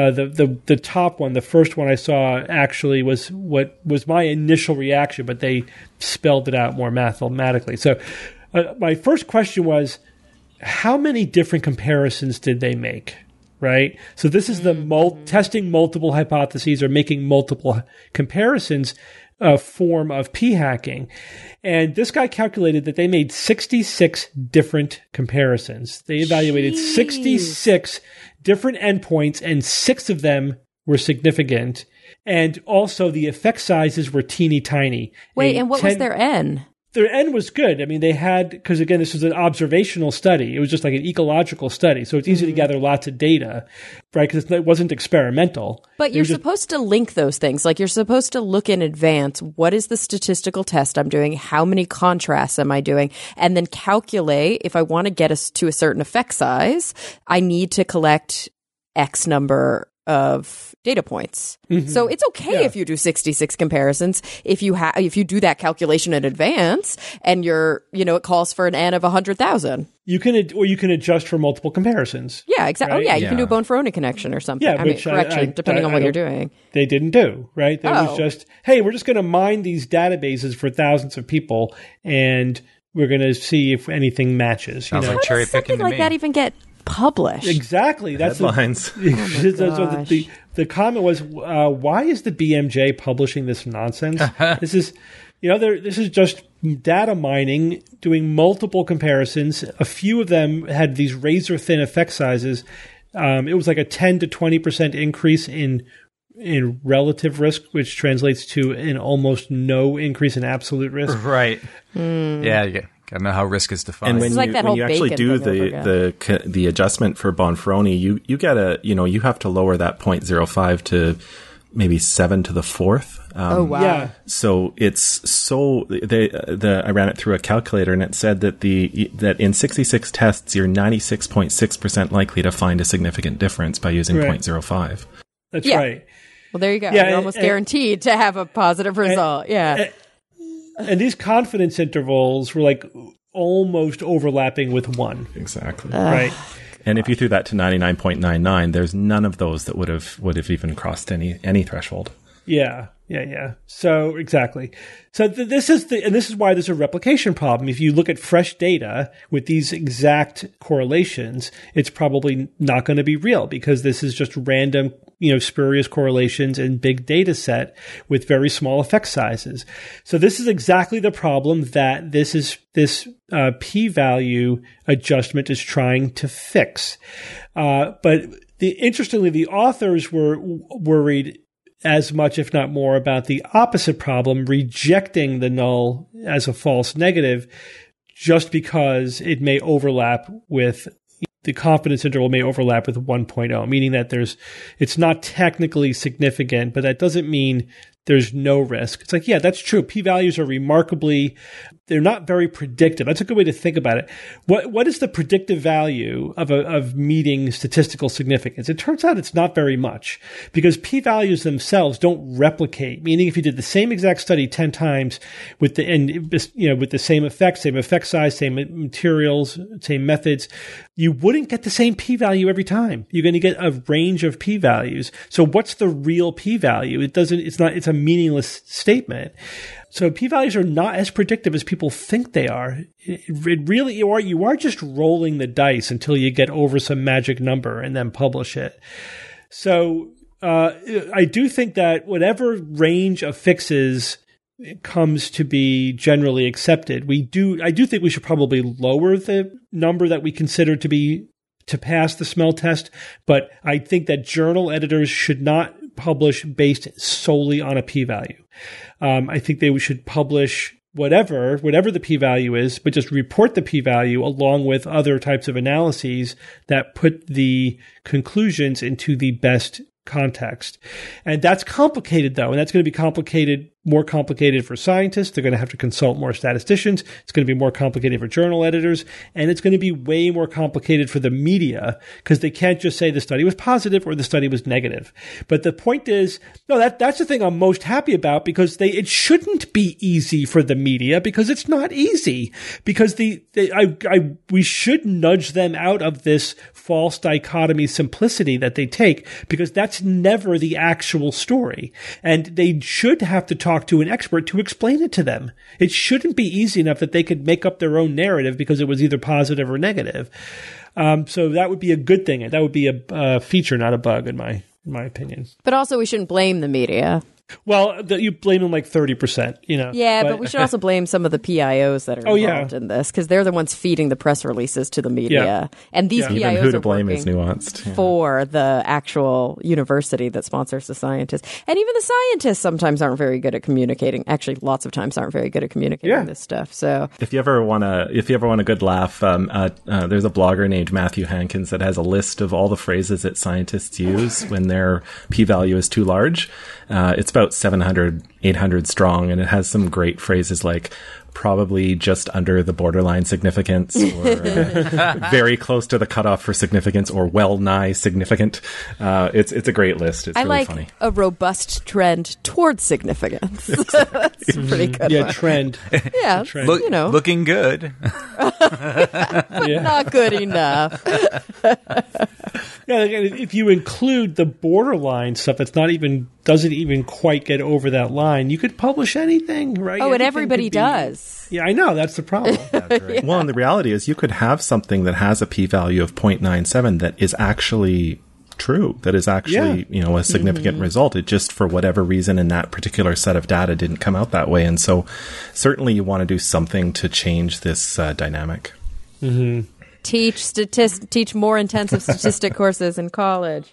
the top one, the first one I saw actually was what was my initial reaction, but they spelled it out more mathematically. So my first question was, how many different comparisons did they make? Right? So this is the testing multiple hypotheses or making multiple comparisons form of p-hacking. And this guy calculated that they made 66 different comparisons. They evaluated 66 different endpoints, and 6 of them were significant. And also the effect sizes were teeny tiny. Wait, and what was their N? Their N was good. I mean, they had, because again, this was an observational study. It was just like an ecological study. So it's easy to gather lots of data, right? Because it wasn't experimental. But you're supposed to link those things. Like you're supposed to look in advance. What is the statistical test I'm doing? How many contrasts am I doing? And then calculate, if I want to get us to a certain effect size, I need to collect X number of data points. Mm-hmm. So it's okay if you do 66 comparisons. If you do that calculation in advance and it calls for an N of 100,000. You can adjust for multiple comparisons. Yeah, exactly. Right? You can do a bone-Ferroni connection or something. Yeah, depending on what you're doing. They didn't do, right? There was just, hey, we're just going to mine these databases for thousands of people and we're going to see if anything matches. Sounds like cherry picking to me. Like that even get published? Exactly. That's headlines. So the comment was, why is the BMJ publishing this nonsense? This is, this is just data mining, doing multiple comparisons. A few of them had these razor thin effect sizes. It was like a 10 to 20% increase in relative risk, which translates to an almost no increase in absolute risk. Right. Yeah. Gotta know how risk is defined. And when you actually do the adjustment for Bonferroni, you get you have to lower that 0.05 to maybe 7 to the 4th. Oh wow! Yeah. So it's I ran it through a calculator and it said that that in 66 tests you're 96.6% likely to find a significant difference by using 0.05. That's right. Well, there you go. You're almost guaranteed to have a positive result. And these confidence intervals were like almost overlapping with 1. Exactly. Right. And if you threw that to 99.99, there's none of those that would have even crossed any threshold. Yeah. So exactly. So this is why there's a replication problem. If you look at fresh data with these exact correlations, it's probably not going to be real because this is just random, spurious correlations in big data set with very small effect sizes. So this is exactly the problem that this p-value adjustment is trying to fix. But interestingly, the authors were worried as much, if not more, about the opposite problem, rejecting the null as a false negative just because it may overlap with the confidence interval may overlap with 1.0, meaning that it's not technically significant, but that doesn't mean there's no risk. It's like, yeah, that's true. P-values are they're not very predictive. That's a good way to think about it. What is the predictive value of meeting statistical significance? It turns out it's not very much because p-values themselves don't replicate, meaning if you did the same exact study 10 times with the same effect size, same materials, same methods, you wouldn't get the same p-value every time. You're going to get a range of p-values. So what's the real p-value? It's a meaningless statement. So p-values are not as predictive as people think they are. You are just rolling the dice until you get over some magic number and then publish it. So I do think that whatever range of fixes comes to be generally accepted, I do think we should probably lower the number that we consider to pass the smell test, but I think that journal editors should not publish based solely on a p-value. I think they should publish whatever the p-value is, but just report the p-value along with other types of analyses that put the conclusions into the best context. And that's complicated, though, and that's going to be more complicated for scientists. They're going to have to consult more statisticians. It's going to be more complicated for journal editors, and it's going to be way more complicated for the media because they can't just say the study was positive or the study was negative. But the point is, no, that's the thing I'm most happy about because it shouldn't be easy for the media because it's not easy because we should nudge them out of this false dichotomy simplicity that they take because that's never the actual story. And they should have to talk to an expert to explain it to them. It shouldn't be easy enough that they could make up their own narrative because it was either positive or negative. So that would be a good thing. That would be a feature, not a bug, in my opinion. But also, we shouldn't blame the media. Well, you blame them like 30%, Yeah, but we should also blame some of the PIOs that are involved in this because they're the ones feeding the press releases to the media. Yeah. And these PIOs even who to are blame is nuanced. For the actual university that sponsors the scientists. And even the scientists sometimes aren't very good at communicating. Actually, lots of times aren't very good at communicating this stuff. So if you ever want a good laugh, there's a blogger named Matthew Hankins that has a list of all the phrases that scientists use when their p-value is too large. It's about 700, 800 strong, and it has some great phrases like probably just under the borderline significance or very close to the cutoff for significance or well nigh significant. It's a great list. It's really funny. A robust trend towards significance. That's a pretty good one. Trend. Yeah, trend. Looking good. Not good enough. Yeah, if you include the borderline stuff that's doesn't even quite get over that line, you could publish anything, right? Oh, and everybody does. Yeah, I know. That's the problem. Yeah. Well, and the reality is you could have something that has a p-value of 0.97 that is actually true, that is actually, a significant result. It just, for whatever reason in that particular set of data, didn't come out that way. And so certainly you want to do something to change this dynamic. Mm-hmm. Teach more intensive statistic courses in college.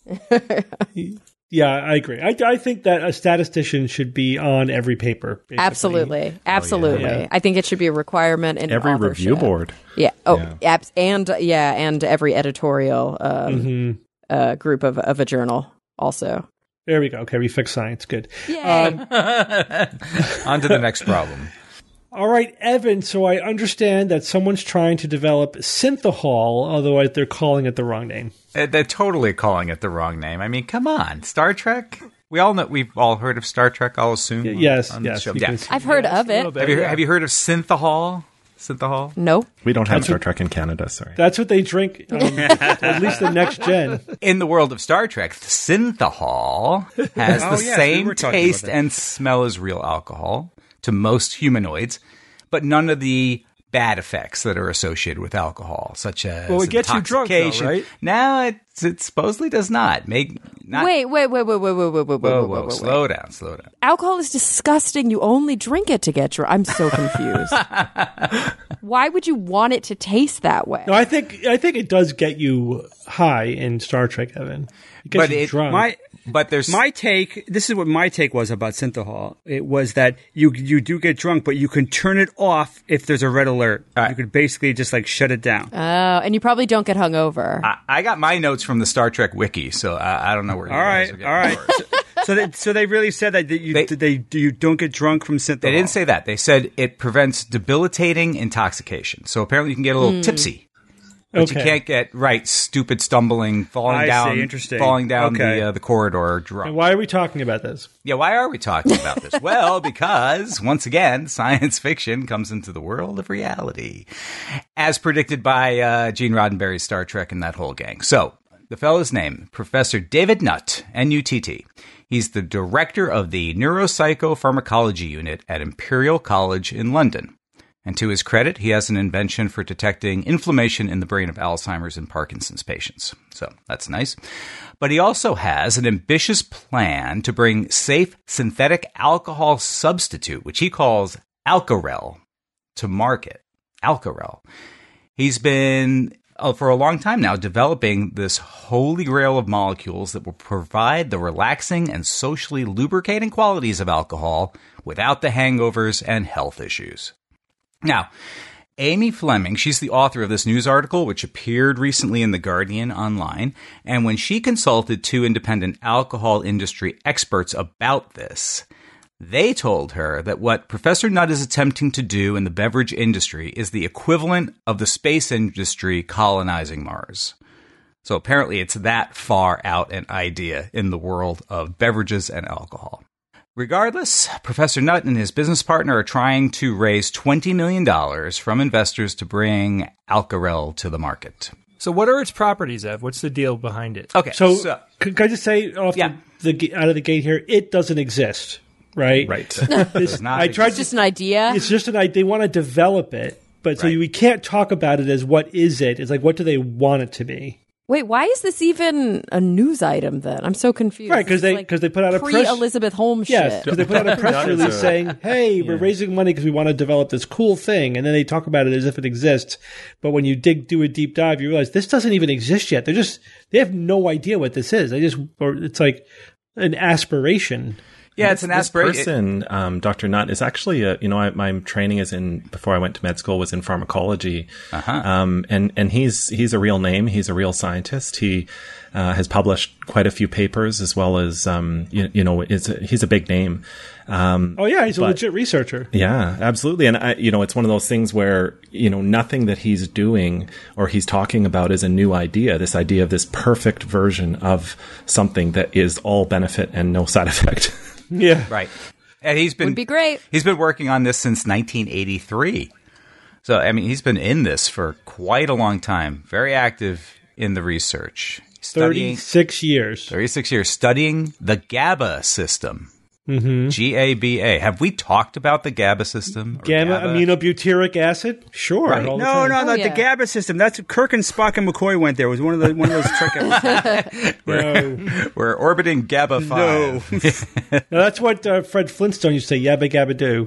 Yeah, I agree. I think that a statistician should be on every paper. Basically. Absolutely. Yeah. I think it should be a requirement in every authorship. Review board. Yeah. And every editorial group of a journal also. There we go. Okay, we fixed science. Good. Yay. On to the next problem. All right, Evan, so I understand that someone's trying to develop Synthahol, although they're calling it the wrong name. They're totally calling it the wrong name. I mean, come on. Star Trek? We've all heard of Star Trek, I'll assume. Yes. I've heard of it. Have you heard of Synthahol? Synthahol? No. We don't have Star Trek in Canada, sorry. That's what they drink, at least the next gen. In the world of Star Trek, synthahol has the same we talking taste about that. and smell as real alcohol to most humanoids, but none of the bad effects that are associated with alcohol, such as Well, it gets you drunk, though, intoxication. right? No, it supposedly does not. Wait. Whoa, slow down. Alcohol is disgusting. You only drink it to get drunk. I'm so confused. Why would you want it to taste that way? No, I think it does get you high in Star Trek, Evan. It gets you drunk. This is what my take was about synthahol. It was that you do get drunk, but you can turn it off if there's a red alert. You could basically just like shut it down. Oh, and you probably don't get hungover. I got my notes from the Star Trek wiki, so I don't know where you guys are getting yours. So they really said that you don't get drunk from synthahol. They didn't say that. They said it prevents debilitating intoxication. So apparently you can get a little tipsy. But you can't get stupid stumbling, falling down the corridor drunk. And why are we talking about this? Yeah, why are we talking about this? Well, because, once again, science fiction comes into the world of reality, as predicted by Gene Roddenberry's Star Trek and that whole gang. So, the fellow's name, Professor David Nutt, N-U-T-T. He's the director of the Neuropsychopharmacology Unit at Imperial College in London. And to his credit, he has an invention for detecting inflammation in the brain of Alzheimer's and Parkinson's patients. So that's nice. But he also has an ambitious plan to bring safe synthetic alcohol substitute, which he calls Alcarel, to market. Alcarel. He's been, for a long time now, developing this holy grail of molecules that will provide the relaxing and socially lubricating qualities of alcohol without the hangovers and health issues. Now, Amy Fleming, she's the author of this news article, which appeared recently in The Guardian online. And when she consulted two independent alcohol industry experts about this, they told her that what Professor Nutt is attempting to do in the beverage industry is the equivalent of the space industry colonizing Mars. So apparently it's that far out an idea in the world of beverages and alcohol. Regardless, Professor Nutt and his business partner are trying to raise $20 million from investors to bring Alcarel to the market. So what are its properties, Ev? What's the deal behind it? Okay, So can I just say off the out of the gate here, it doesn't exist, right? Right. It's not It's just an idea. It's just an idea. They want to develop it, but so we can't talk about it as what is it. It's like, what do they want it to be? Wait, why is this even a news item then? I'm so confused. Right, because they put out a press Elizabeth Holmes Yes, shit. because they put out a press release saying, "Hey, we're raising money because we want to develop this cool thing," and then they talk about it as if it exists. But when you do a deep dive, you realize this doesn't even exist yet. They have no idea what this is. It's like an aspiration. Yeah, it's an aspiration. This person, Dr. Nutt, is actually my training is before I went to med school was in pharmacology. And he's a real name. He's a real scientist. He has published quite a few papers as well as, he's a big name. He's a legit researcher. Yeah, absolutely. And it's one of those things where, nothing that he's doing or he's talking about is a new idea. This idea of this perfect version of something that is all benefit and no side effect. Yeah. Right. And would be great. He's been working on this since 1983. So, I mean, he's been in this for quite a long time. Very active in the research. 36 years. 36 years studying the GABA system. Mm-hmm. GABA. Have we talked about the GABA system? Gamma aminobutyric acid? Sure. Right. No, the GABA system. That's Kirk and Spock and McCoy went there. It was one of those Trek episodes. We're orbiting GABA 5. No, that's what Fred Flintstone used to say, yabba gabba do.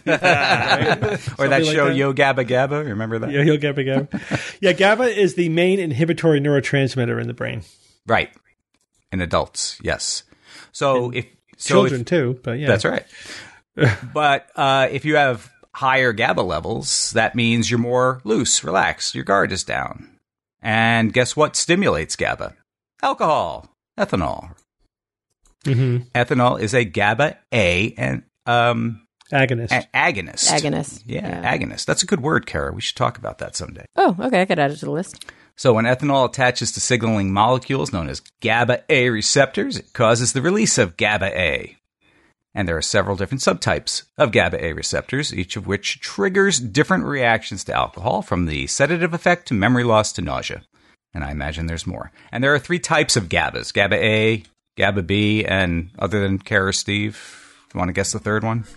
Or that show Yo Gabba Gabba, remember that? Yeah, Yo Gabba Gabba. Yeah, GABA is the main inhibitory neurotransmitter in the brain. Right. In adults, yes. So children too, but yeah. That's right. But if you have higher GABA levels, that means you're more loose, relaxed, your guard is down. And guess what stimulates GABA? Alcohol, ethanol. Mm-hmm. Ethanol is a GABA A and agonist. Agonist. Yeah, agonist. That's a good word, Kara. We should talk about that someday. Oh, okay. I could add it to the list. So when ethanol attaches to signaling molecules known as GABA A receptors, it causes the release of GABA A. And there are several different subtypes of GABA A receptors, each of which triggers different reactions to alcohol, from the sedative effect to memory loss to nausea. And I imagine there's more. And there are 3 types of GABAs: GABA A, GABA B, and other than Kara or Steve, you want to guess the third one?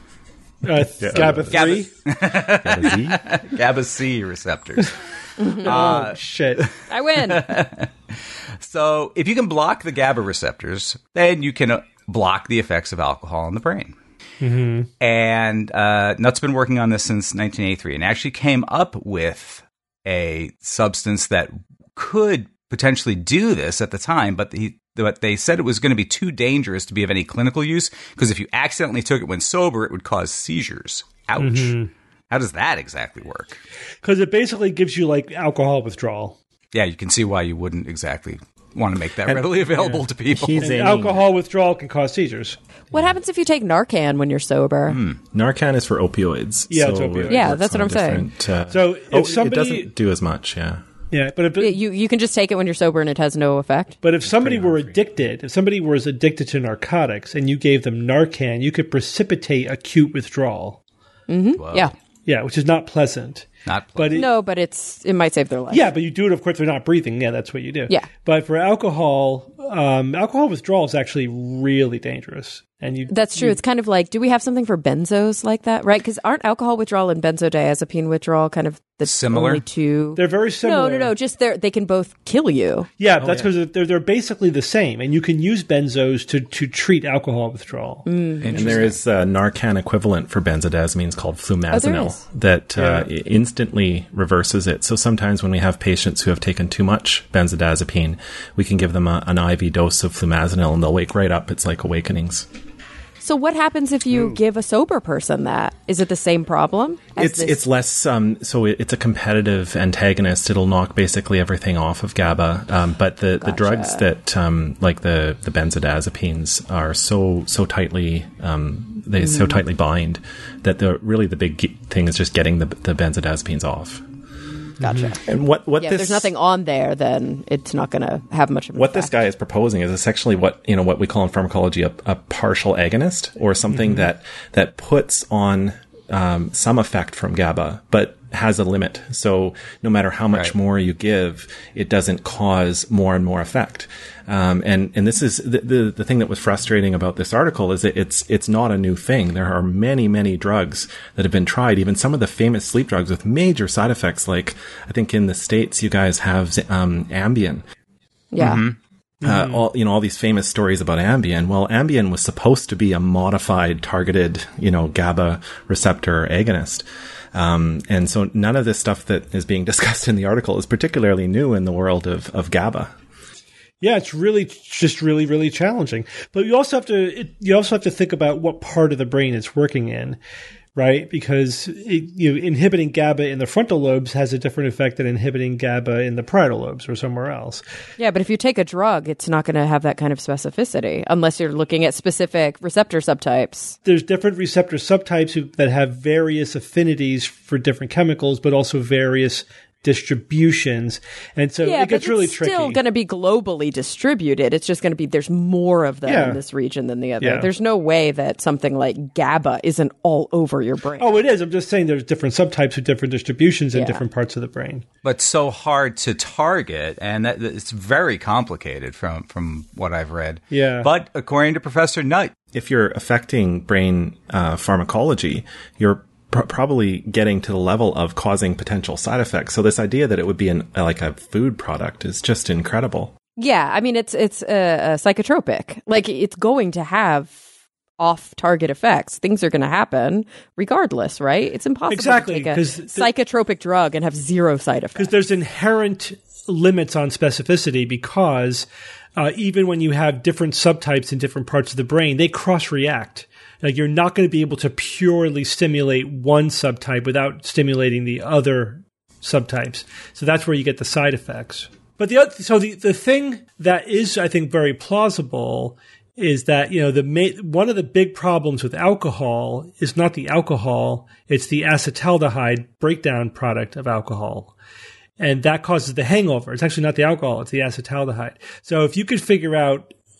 GABA 3? GABA Z? GABA C receptors. Oh, shit. I win. So if you can block the GABA receptors, then you can block the effects of alcohol in the brain. Mm-hmm. And Nutt's been working on this since 1983 and actually came up with a substance that could potentially do this at the time, but they said it was going to be too dangerous to be of any clinical use, because if you accidentally took it when sober, it would cause seizures. Ouch. Mm-hmm. How does that exactly work? Because it basically gives you like alcohol withdrawal. Yeah, you can see why you wouldn't exactly want to make that readily available to people. And alcohol withdrawal can cause seizures. What happens if you take Narcan when you're sober? Narcan is for opioids. Yeah, it's opioids. Yeah, that's what I'm saying. So if somebody, it doesn't do as much, yeah. Yeah, but if you can just take it when you're sober and it has no effect. But if somebody were addicted, if somebody was addicted to narcotics and you gave them Narcan, you could precipitate acute withdrawal. Mm-hmm. Yeah. Yeah, which is not pleasant. Not pleasant. But it might save their life. Yeah, but you do it, of course, they're not breathing. Yeah, that's what you do. Yeah. But for alcohol, alcohol withdrawal is actually really dangerous. And that's true. It's kind of like, do we have something for benzos like that? Right? Because aren't alcohol withdrawal and benzodiazepine withdrawal kind of the similar? Only two? They're very similar. No. Just they can both kill you. Yeah, that's because they're basically the same, and you can use benzos to treat alcohol withdrawal. And there is a Narcan equivalent for benzodiazepines called flumazenil that instantly reverses it. So sometimes when we have patients who have taken too much benzodiazepine, we can give them an IV dose of flumazenil, and they'll wake right up. It's like awakenings. So what happens if you give a sober person that? Is it the same problem? It's less. So it's a competitive antagonist. It'll knock basically everything off of GABA. But the drugs that like the benzodiazepines are so tightly so tightly bind that the big thing is just getting the benzodiazepines off. Gotcha. And what if there's nothing on there, then it's not going to have much of an effect. This guy is proposing is essentially what we call in pharmacology a partial agonist, or something that puts on some effect from GABA, but has a limit. So no matter how much more you give, it doesn't cause more and more effect. And this is the thing that was frustrating about this article is that it's not a new thing. There are many drugs that have been tried, even some of the famous sleep drugs with major side effects. Like I think in the States, you guys have Ambien. Yeah. All these famous stories about Ambien. Well, Ambien was supposed to be a modified, targeted, GABA receptor agonist. And so none of this stuff that is being discussed in the article is particularly new in the world of GABA. Yeah, it's really challenging. But you also have to think about what part of the brain it's working in, right? Because inhibiting GABA in the frontal lobes has a different effect than inhibiting GABA in the parietal lobes or somewhere else. Yeah, but if you take a drug, it's not going to have that kind of specificity unless you're looking at specific receptor subtypes. There's different receptor subtypes that have various affinities for different chemicals, but also various distributions, and so it gets really tricky. It's still going to be globally distributed. It's just going to be there's more of them in this region than the other. Yeah. There's no way that something like GABA isn't all over your brain. Oh, it is. I'm just saying there's different subtypes with different distributions in different parts of the brain. But so hard to target, and it's very complicated from what I've read. Yeah. But according to Professor Nutt, if you're affecting brain pharmacology, you're probably getting to the level of causing potential side effects. So this idea that it would be like a food product is just incredible. Yeah, I mean it's a psychotropic. Like it's going to have off-target effects. Things are going to happen regardless, right? It's impossible to take a psychotropic drug and have zero side effects. Because there's inherent limits on specificity because even when you have different subtypes in different parts of the brain, they cross-react. Like you're not going to be able to purely stimulate one subtype without stimulating the other subtypes. So that's where you get the side effects. But the thing that is, I think, very plausible is that one of the big problems with alcohol is not the alcohol; it's the acetaldehyde breakdown product of alcohol. And that causes the hangover. It's actually not the alcohol; it's the acetaldehyde. So if you could figure out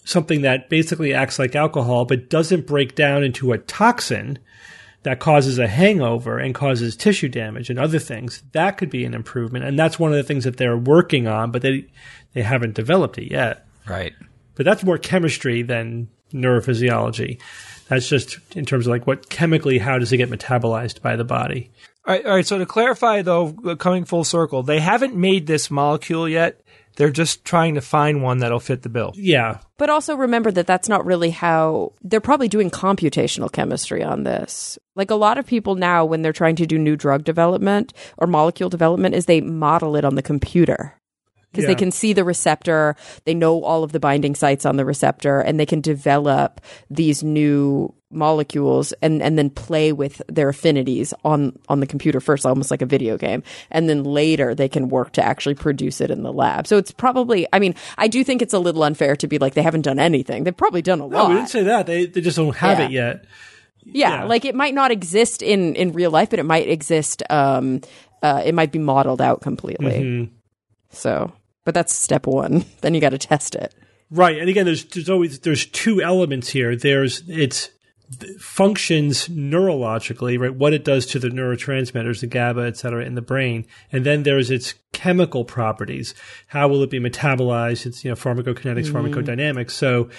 something that basically acts like alcohol but doesn't break down into a toxin that causes a hangover and causes tissue damage and other things, that could be an improvement. And that's one of the things that they're working on, but they haven't developed it yet. Right. But that's more chemistry than neurophysiology. That's just in terms of like what chemically, how does it get metabolized by the body? All right. So to clarify, though, coming full circle, they haven't made this molecule yet. They're just trying to find one that'll fit the bill. Yeah. But also remember that that's not really how they're probably doing computational chemistry on this. Like a lot of people now, when they're trying to do new drug development or molecule development, is they model it on the computer. Because they can see the receptor, they know all of the binding sites on the receptor, and they can develop these new molecules and then play with their affinities on the computer first, almost like a video game. And then later they can work to actually produce it in the lab. So it's probably, I mean, I do think it's a little unfair to be like they haven't done anything. They've probably done a lot. No, we didn't say that. They just don't have it yet. Yeah, like it might not exist in real life, but it might exist, it might be modeled out completely. Mm-hmm. So, but that's step one. Then you got to test it. Right. And again, there's two elements here. It functions neurologically, right? What it does to the neurotransmitters, the GABA, et cetera, in the brain. And then there's its chemical properties. How will it be metabolized? It's, pharmacokinetics, pharmacodynamics. So,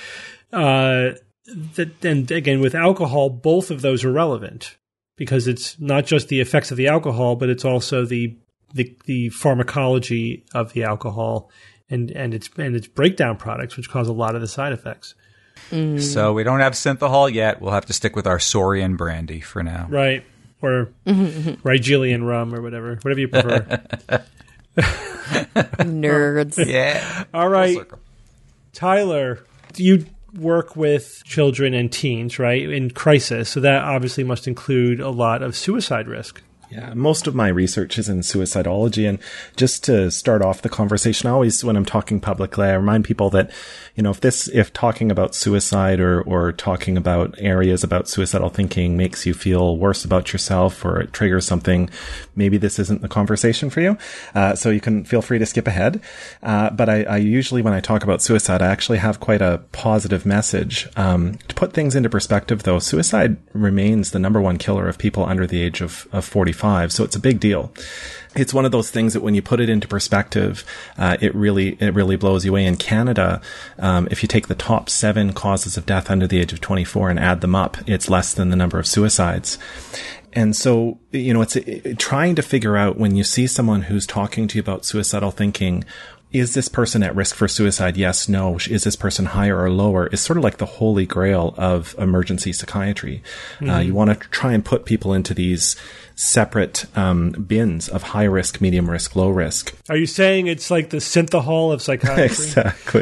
and again, with alcohol, both of those are relevant because it's not just the effects of the alcohol, but it's also the pharmacology of the alcohol and its breakdown products, which cause a lot of the side effects. So we don't have synthahol yet. We'll have to stick with our Saurian brandy for now. Right. Or Rigelian rum or whatever you prefer. Nerds. Yeah. All right. Tyler, you work with children and teens, right, in crisis. So that obviously must include a lot of suicide risk. Yeah, most of my research is in suicidology. And just to start off the conversation, I always, when I'm talking publicly, I remind people that, if talking about suicide or talking about areas about suicidal thinking makes you feel worse about yourself or it triggers something, maybe this isn't the conversation for you. So you can feel free to skip ahead. But I usually, when I talk about suicide, I actually have quite a positive message. To put things into perspective, though, suicide remains the number one killer of people under the age of 45. So it's a big deal. It's one of those things that when you put it into perspective, it really blows you away. In Canada, if you take the top 7 causes of death under the age of 24 and add them up, it's less than the number of suicides. And so, it's trying to figure out when you see someone who's talking to you about suicidal thinking, is this person at risk for suicide? Yes, no. Is this person higher or lower? Is sort of like the holy grail of emergency psychiatry. You want to try and put people into these separate bins of high risk, medium risk, low risk. Are you saying it's like the synthahol of psychiatry? Exactly.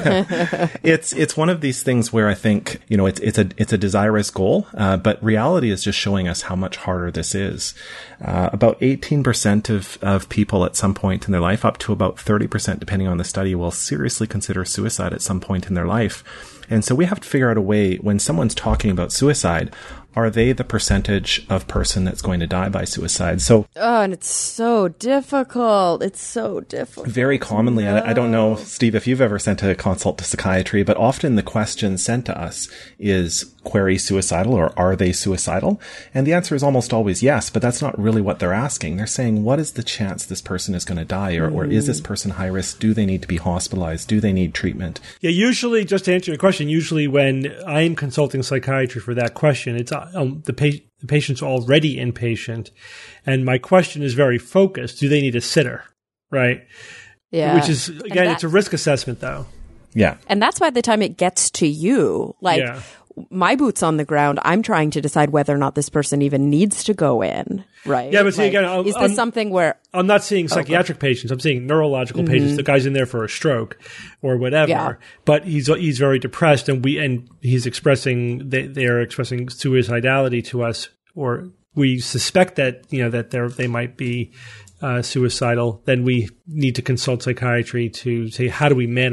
It's one of these things where I think, it's a desirous goal, but reality is just showing us how much harder this is. About 18% of people at some point in their life, up to about 30%, depending on the study, will seriously consider suicide at some point in their life. And so we have to figure out a way, when someone's talking about suicide, are they the percentage of person that's going to die by suicide? So, and it's so difficult. It's so difficult. Very commonly, I don't know, Steve, if you've ever sent a consult to psychiatry, but often the question sent to us is query suicidal or are they suicidal? And the answer is almost always yes, but that's not really what they're asking. They're saying, what is the chance this person is going to die? Or is this person high risk? Do they need to be hospitalized? Do they need treatment? Yeah, usually, just to answer your question, usually when I'm consulting psychiatry for that question, it's the patient's already inpatient, and my question is very focused. Do they need a sitter? Right? Yeah. Which is, again, it's a risk assessment, though. Yeah. And that's by the time it gets to you, my boots on the ground, I'm trying to decide whether or not this person even needs to go in, right? Yeah, but see, again, is this something where... I'm not seeing psychiatric patients. I'm seeing neurological patients. The guy's in there for a stroke or whatever. Yeah. But he's very depressed, and he's expressing, they're expressing suicidality to us, or we suspect that, that they might be suicidal. Then we need to consult psychiatry to say, how do we manage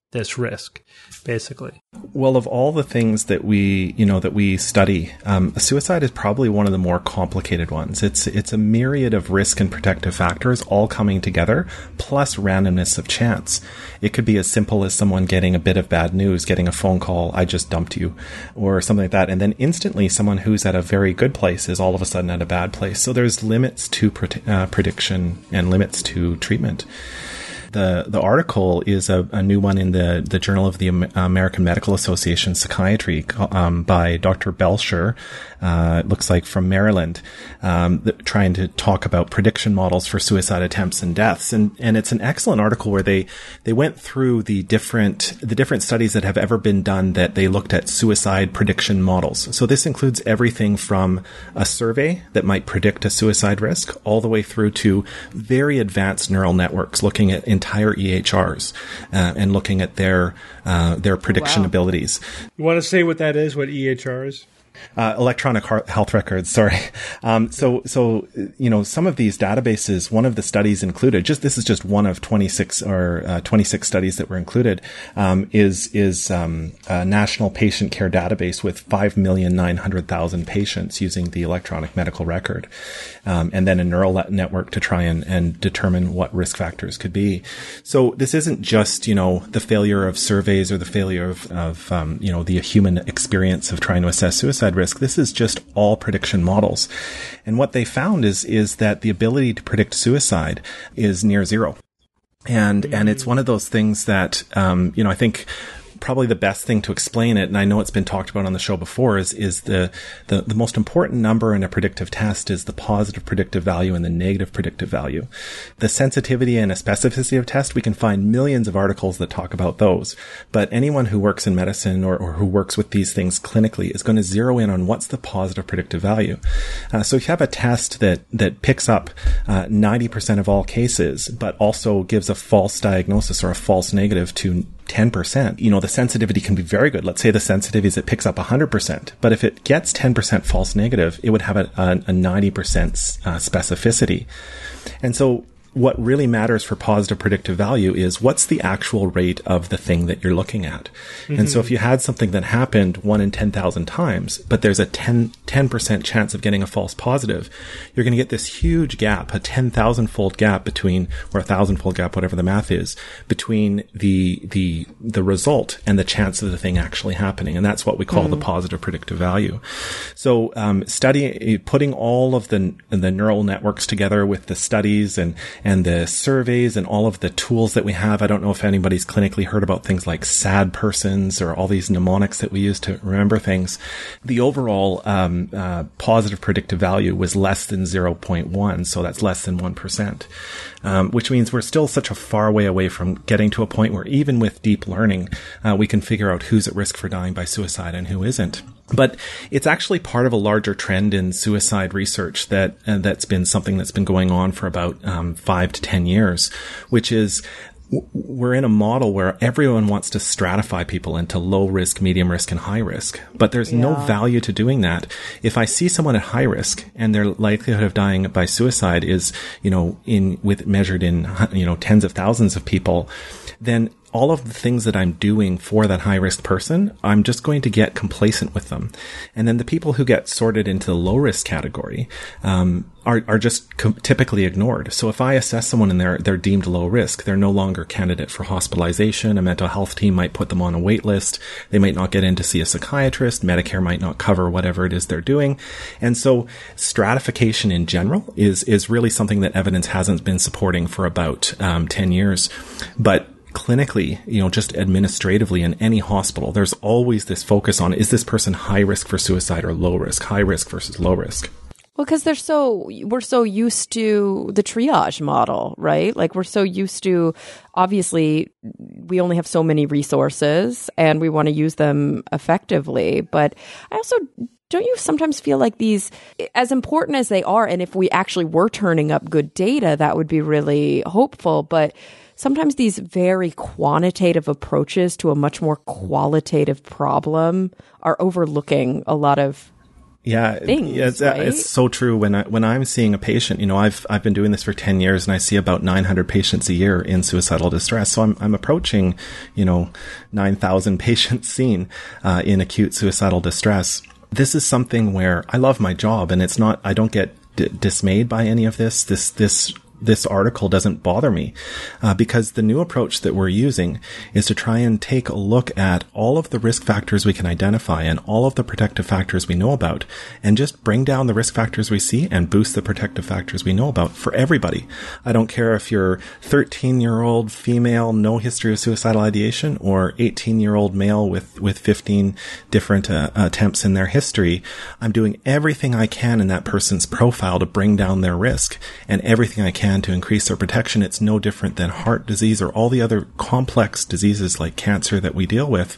this risk, basically? Well, of all the things that we study, suicide is probably one of the more complicated ones. It's a myriad of risk and protective factors all coming together, plus randomness of chance. It could be as simple as someone getting a bit of bad news, getting a phone call, "I just dumped you," or something like that, and then instantly someone who's at a very good place is all of a sudden at a bad place. So there's limits to prediction and limits to treatment. The article is a new one in the Journal of the American Medical Association Psychiatry by Dr. Belcher, it looks like from Maryland, trying to talk about prediction models for suicide attempts and deaths. And it's an excellent article where they went through the different studies that have ever been done that they looked at suicide prediction models. So this includes everything from a survey that might predict a suicide risk all the way through to very advanced neural networks looking at entire EHRs and looking at their prediction abilities. You want to say what that is? What EHR is? Electronic health records. Sorry. So some of these databases, one of the studies included, this is just one of 26 studies that were included, is a national patient care database with 5,900,000 patients using the electronic medical record, and then a neural network to try and determine what risk factors could be. So this isn't just, the failure of surveys or the failure of the human experience of trying to assess suicide risk. This is just all prediction models. And what they found is that the ability to predict suicide is near zero. And it's one of those things that, I think probably the best thing to explain it, and I know it's been talked about on the show before, is the most important number in a predictive test is the positive predictive value and the negative predictive value. The sensitivity and a specificity of test, we can find millions of articles that talk about those. But anyone who works in medicine or who works with these things clinically is going to zero in on what's the positive predictive value. So if you have a test that picks up 90% of all cases, but also gives a false diagnosis or a false negative to 10%, the sensitivity can be very good. Let's say the sensitivity is it picks up 100%, but if it gets 10% false negative, it would have a 90% specificity. And so what really matters for positive predictive value is what's the actual rate of the thing that you're looking at. Mm-hmm. And so if you had something that happened 1 in 10,000 times, but there's a 10% chance of getting a false positive, you're going to get this huge gap, a 10,000-fold gap between, or a 1,000-fold gap, whatever the math is, between the result and the chance of the thing actually happening. And that's what we call the positive predictive value. So, putting all of the neural networks together with the studies and the surveys and all of the tools that we have. I don't know if anybody's clinically heard about things like SAD persons or all these mnemonics that we use to remember things. The overall positive predictive value was less than 0.1, so that's less than 1%, which means we're still such a far way away from getting to a point where even with deep learning, we can figure out who's at risk for dying by suicide and who isn't. But it's actually part of a larger trend in suicide research that's been something that's been going on for about 5 to 10 years, which is we're in a model where everyone wants to stratify people into low risk, medium risk, and high risk. But there's no value to doing that. If I see someone at high risk and their likelihood of dying by suicide is, measured in, tens of thousands of people, then all of the things that I'm doing for that high risk person, I'm just going to get complacent with them. And then the people who get sorted into the low risk category, are just typically ignored. So if I assess someone and they're deemed low risk, they're no longer candidate for hospitalization. A mental health team might put them on a wait list. They might not get in to see a psychiatrist. Medicare might not cover whatever it is they're doing. And so stratification in general is really something that evidence hasn't been supporting for about 10 years. But clinically, just administratively in any hospital, there's always this focus on, is this person high risk for suicide or low risk, high risk versus low risk? Well, because we're so used to the triage model, right? Like we're so used to, obviously, we only have so many resources and we want to use them effectively. But I also, don't you sometimes feel like these, as important as they are, and if we actually were turning up good data, that would be really hopeful, but sometimes these very quantitative approaches to a much more qualitative problem are overlooking a lot of things. It's so true. When I'm seeing a patient, I've been doing this for 10 years, and I see about 900 patients a year in suicidal distress. So I'm approaching 9,000 patients seen in acute suicidal distress. This is something where I love my job, and it's not. I don't get dismayed by any of this. This article doesn't bother me because the new approach that we're using is to try and take a look at all of the risk factors we can identify and all of the protective factors we know about, and just bring down the risk factors we see and boost the protective factors we know about for everybody. I don't care if you're 13-year-old female, no history of suicidal ideation, or 18-year-old male with 15 different attempts in their history. I'm doing everything I can in that person's profile to bring down their risk, and everything I can to increase their protection. It's no different than heart disease or all the other complex diseases like cancer that we deal with.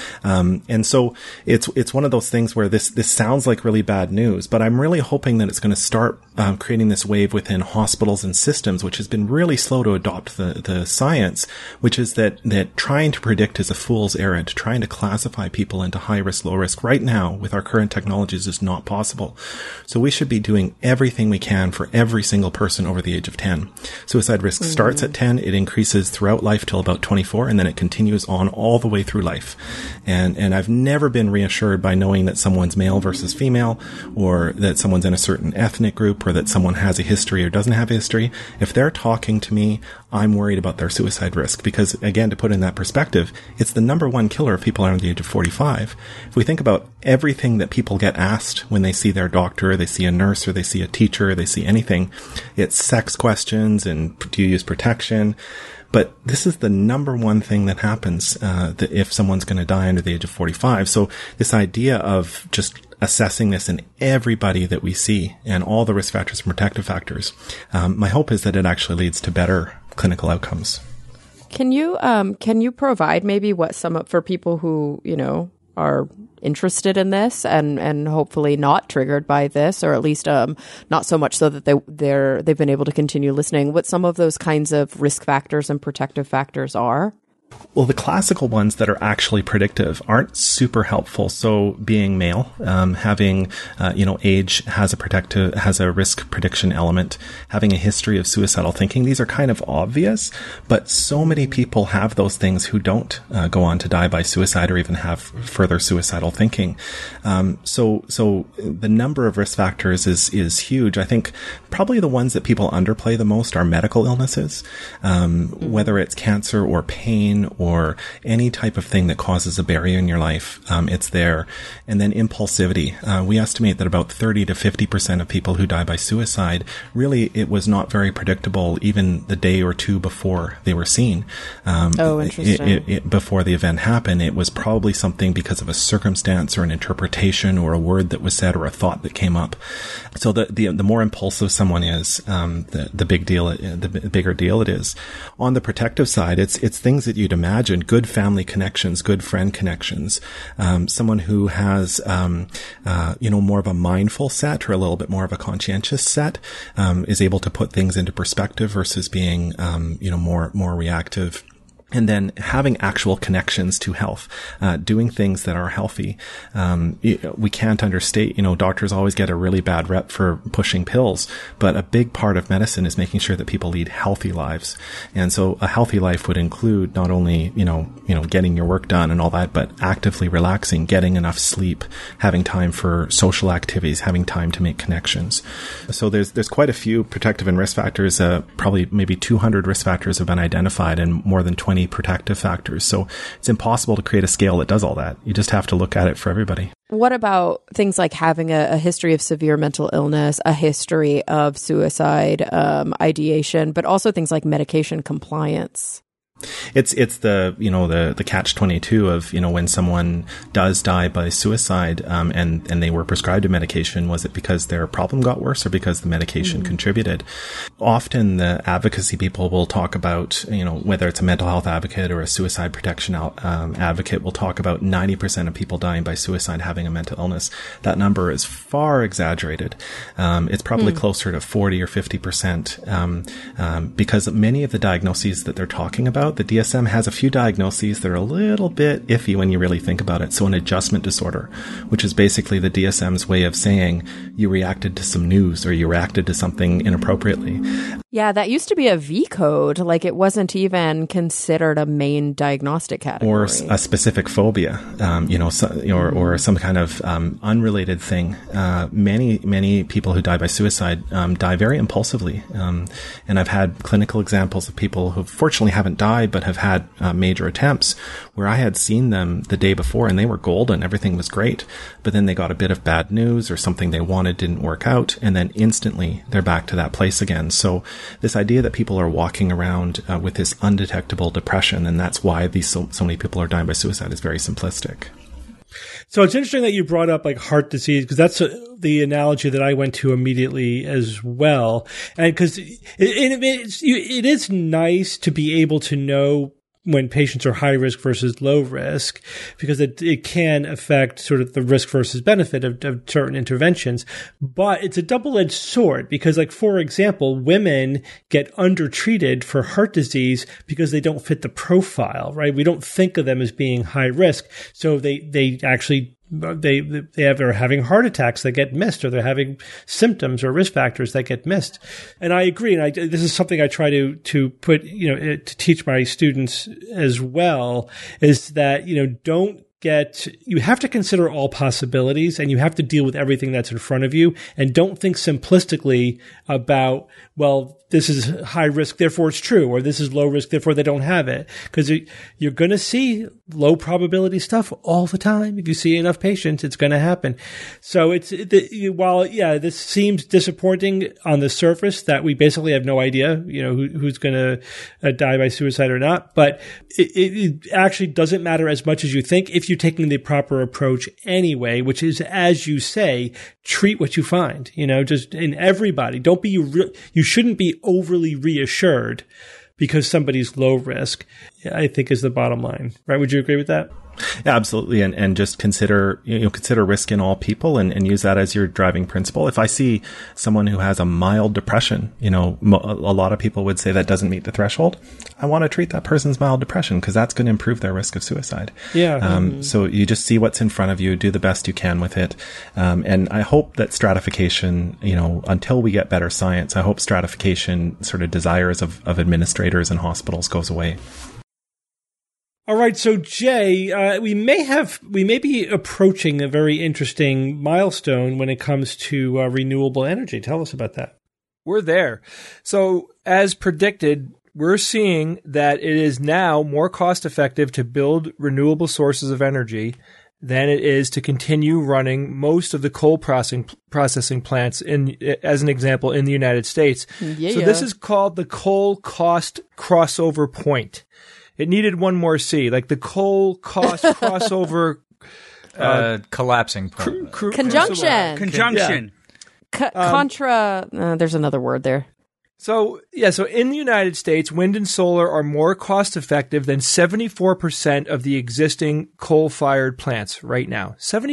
And so it's one of those things where this sounds like really bad news, but I'm really hoping that it's going to start creating this wave within hospitals and systems, which has been really slow to adopt the science, which is that trying to predict is a fool's errand. Trying to classify people into high risk, low risk right now with our current technologies is not possible. So we should be doing everything we can for every single person over the age of 10. Suicide risk starts at 10, it increases throughout life till about 24, and then it continues on all the way through life. And I've never been reassured by knowing that someone's male versus female, or that someone's in a certain ethnic group, or that someone has a history or doesn't have a history. If they're talking to me, I'm worried about their suicide risk because, again, to put in that perspective, it's the number one killer of people under the age of 45. If we think about everything that people get asked when they see their doctor, they see a nurse, or they see a teacher, or they see anything, it's sex questions and do you use protection? But this is the number one thing that happens if someone's going to die under the age of 45. So this idea of just assessing this in everybody that we see and all the risk factors and protective factors, my hope is that it actually leads to better clinical outcomes. Can you provide maybe what for people who are interested in this and hopefully not triggered by this, or at least not so much so that they've been able to continue listening, what some of those kinds of risk factors and protective factors are? Well, the classical ones that are actually predictive aren't super helpful. So being male, having, age has a risk prediction element, having a history of suicidal thinking. These are kind of obvious, but so many people have those things who don't go on to die by suicide or even have further suicidal thinking. So the number of risk factors is huge. I think probably the ones that people underplay the most are medical illnesses, whether it's cancer or pain or any type of thing that causes a barrier in your life, it's there. And then impulsivity. We estimate that about 30 to 50% of people who die by suicide, really it was not very predictable even the day or two before they were seen. Interesting. Before the event happened, it was probably something because of a circumstance or an interpretation or a word that was said or a thought that came up. So the more impulsive someone is, the bigger deal it is. On the protective side, it's things that you'd imagine: good family connections, good friend connections, someone who has, more of a mindful set or a little bit more of a conscientious set, is able to put things into perspective versus being, more reactive. And then having actual connections to health, doing things that are healthy. We can't understate, doctors always get a really bad rep for pushing pills, but a big part of medicine is making sure that people lead healthy lives. And so a healthy life would include not only, getting your work done and all that, but actively relaxing, getting enough sleep, having time for social activities, having time to make connections. So there's quite a few protective and risk factors, probably maybe 200 risk factors have been identified and more than 20 protective factors. So it's impossible to create a scale that does all that. You just have to look at it for everybody. What about things like having a history of severe mental illness, a history of suicide ideation, but also things like medication compliance? It's the catch-22 of, when someone does die by suicide, and they were prescribed a medication, was it because their problem got worse or because the medication contributed? Often the advocacy people will talk about, whether it's a mental health advocate or a suicide protection advocate will talk about 90% of people dying by suicide having a mental illness. That number is far exaggerated. It's probably closer to 40 or 50%, because many of the diagnoses that they're talking about about, the DSM has a few diagnoses that are a little bit iffy when you really think about it. So an adjustment disorder, which is basically the DSM's way of saying you reacted to some news or you reacted to something inappropriately. Yeah, that used to be a V code. Like it wasn't even considered a main diagnostic category. Or a specific phobia, or some kind of unrelated thing. Many people who die by suicide die very impulsively. And I've had clinical examples of people who fortunately haven't died but have had major attempts where I had seen them the day before and they were golden. Everything was great. But then they got a bit of bad news or something they wanted didn't work out. And then instantly they're back to that place again. So this idea that people are walking around with this undetectable depression, and that's why so many people are dying by suicide, is very simplistic. So it's interesting that you brought up like heart disease, because that's the analogy that I went to immediately as well. And because it is nice to be able to know when patients are high risk versus low risk, because it can affect sort of the risk versus benefit of certain interventions. But it's a double-edged sword because, like, for example, women get undertreated for heart disease because they don't fit the profile, right? We don't think of them as being high risk. So they actually are having heart attacks that get missed, or they're having symptoms or risk factors that get missed. And I agree. And this is something I try to put, to teach my students as well, is that, you have to consider all possibilities and you have to deal with everything that's in front of you, and don't think simplistically about, well, this is high risk, therefore it's true, or this is low risk, therefore they don't have it. Because you're going to see low probability stuff all the time. If you see enough patients, it's going to happen. So this seems disappointing on the surface that we basically have no idea, who's going to die by suicide or not. But it actually doesn't matter as much as you think if you're taking the proper approach anyway, which is, as you say, treat what you find, just in everybody. You shouldn't be overly reassured because somebody's low risk, I think, is the bottom line, right? Would you agree with that? Yeah, absolutely. And just consider risk in all people and use that as your driving principle. If I see someone who has a mild depression, a lot of people would say that doesn't meet the threshold. I want to treat that person's mild depression because that's going to improve their risk of suicide. Yeah. So you just see what's in front of you, do the best you can with it. And I hope that stratification, until we get better science, I hope stratification sort of desires of administrators and hospitals goes away. All right, so Jay, we may be approaching a very interesting milestone when it comes to renewable energy. Tell us about that. We're there. So, as predicted, we're seeing that it is now more cost effective to build renewable sources of energy than it is to continue running most of the coal processing plants, as an example, in the United States. Yeah. So this is called the coal cost crossover point. It needed one more C, like the coal cost crossover collapsing conjunction. There's another word there. So in the United States, wind and solar are more cost effective than 74% of the existing coal-fired plants right now.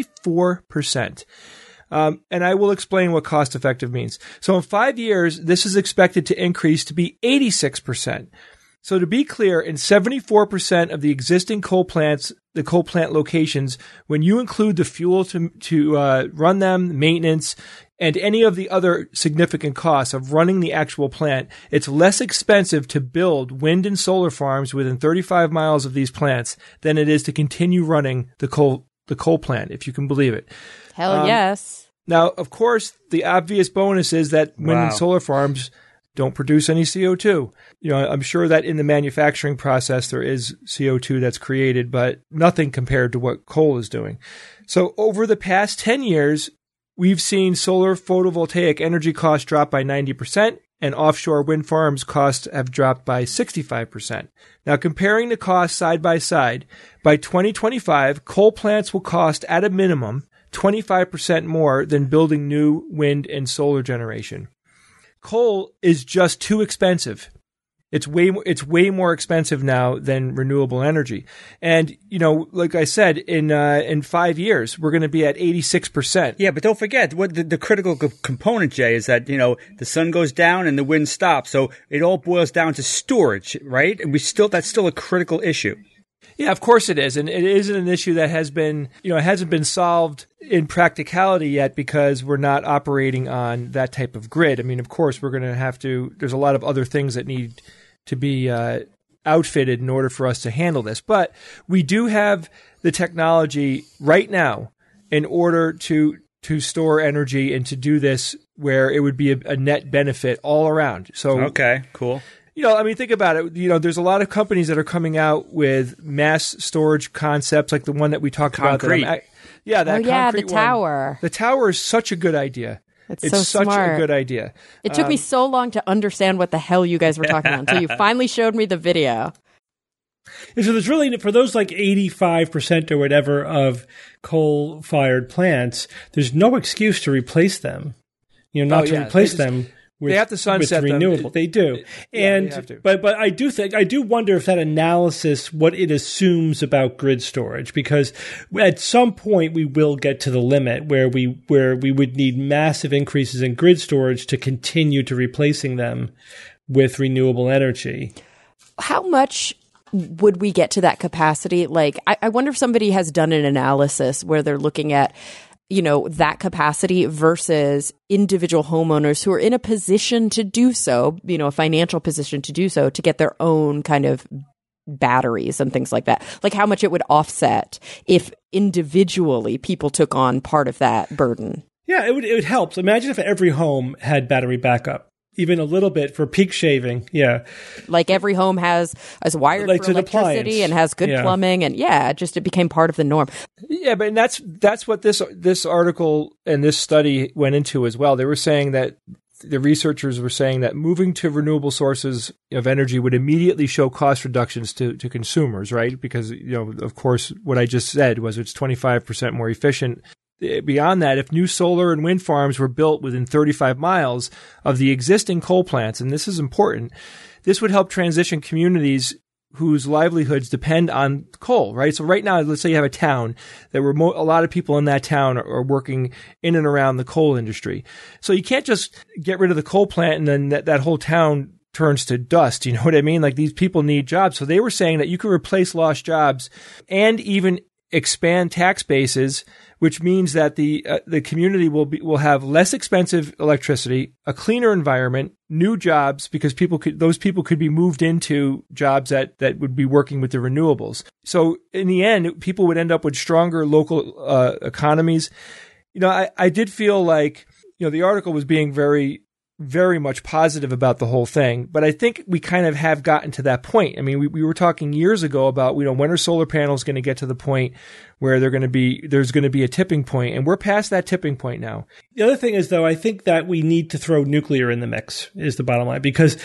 74%. And I will explain what cost effective means. So in 5 years, this is expected to increase to be 86%. So to be clear, in 74% of the existing coal plants, the coal plant locations, when you include the fuel to run them, maintenance, and any of the other significant costs of running the actual plant, it's less expensive to build wind and solar farms within 35 miles of these plants than it is to continue running the coal plant, if you can believe it. Hell yes. Now, of course, the obvious bonus is that wind and solar farms don't produce any CO2. I'm sure that in the manufacturing process there is CO2 that's created, but nothing compared to what coal is doing. So over the past 10 years, we've seen solar photovoltaic energy costs drop by 90%, and offshore wind farms costs have dropped by 65%. Now, comparing the costs side by side, by 2025, coal plants will cost at a minimum 25% more than building new wind and solar generation. Coal is just too expensive. It's way more expensive now than renewable energy. And, like I said, in 5 years, we're going to be at 86%. Yeah, but don't forget what the critical component, Jay, is that, the sun goes down and the wind stops. So it all boils down to storage, right? And that's still a critical issue. Yeah, of course it is. And it isn't an issue that has been, it hasn't been solved in practicality yet because we're not operating on that type of grid. I mean, of course, we're going to have to, there's a lot of other things that need to be outfitted in order for us to handle this. But we do have the technology right now in order to store energy and to do this where it would be a net benefit all around. So, okay, cool. Think about it. There's a lot of companies that are coming out with mass storage concepts like the one that we talked concrete. about. Concrete the tower. One. The tower is such a good idea. It's so such smart. a good idea. It took me so long to understand what the hell you guys were talking about until you finally showed me the video. And so there's really, for those like 85% or whatever of coal-fired plants, there's no excuse to replace them. Replace them. They have to sunset renewable. They do. They have to. But I do wonder if that analysis, what it assumes about grid storage, because at some point we will get to the limit where we would need massive increases in grid storage to continue to replacing them with renewable energy. How much would we get to that capacity? Like, I wonder if somebody has done an analysis where they're looking at that capacity versus individual homeowners who are in a position to do so, a financial position to do so, to get their own kind of batteries and things like that. Like how much it would offset if individually people took on part of that burden. Yeah, it would help. So imagine if every home had battery backup. Even a little bit for peak shaving, yeah. Like every home is wired for electricity and has good plumbing, and it became part of the norm. Yeah, but that's what this article and this study went into as well. They were saying that the researchers were saying that moving to renewable sources of energy would immediately show cost reductions to consumers, right? Because of course, what I just said was it's 25% more efficient. Beyond that, if new solar and wind farms were built within 35 miles of the existing coal plants, and this is important, this would help transition communities whose livelihoods depend on coal, right? So right now, let's say you have a town that a lot of people in that town are working in and around the coal industry. So you can't just get rid of the coal plant and then that whole town turns to dust. You know what I mean? Like these people need jobs. So they were saying that you could replace lost jobs and even expand tax bases, which means that the community will have less expensive electricity, a cleaner environment, new jobs, because those people could be moved into jobs that would be working with the renewables. So in the end, people would end up with stronger local economies. I did feel like the article was being very, very much positive about the whole thing, but I think we kind of have gotten to that point. I mean, we were talking years ago about, when are solar panels going to get to the point where there's going to be a tipping point, and we're past that tipping point now. The other thing is, though, I think that we need to throw nuclear in the mix is the bottom line, because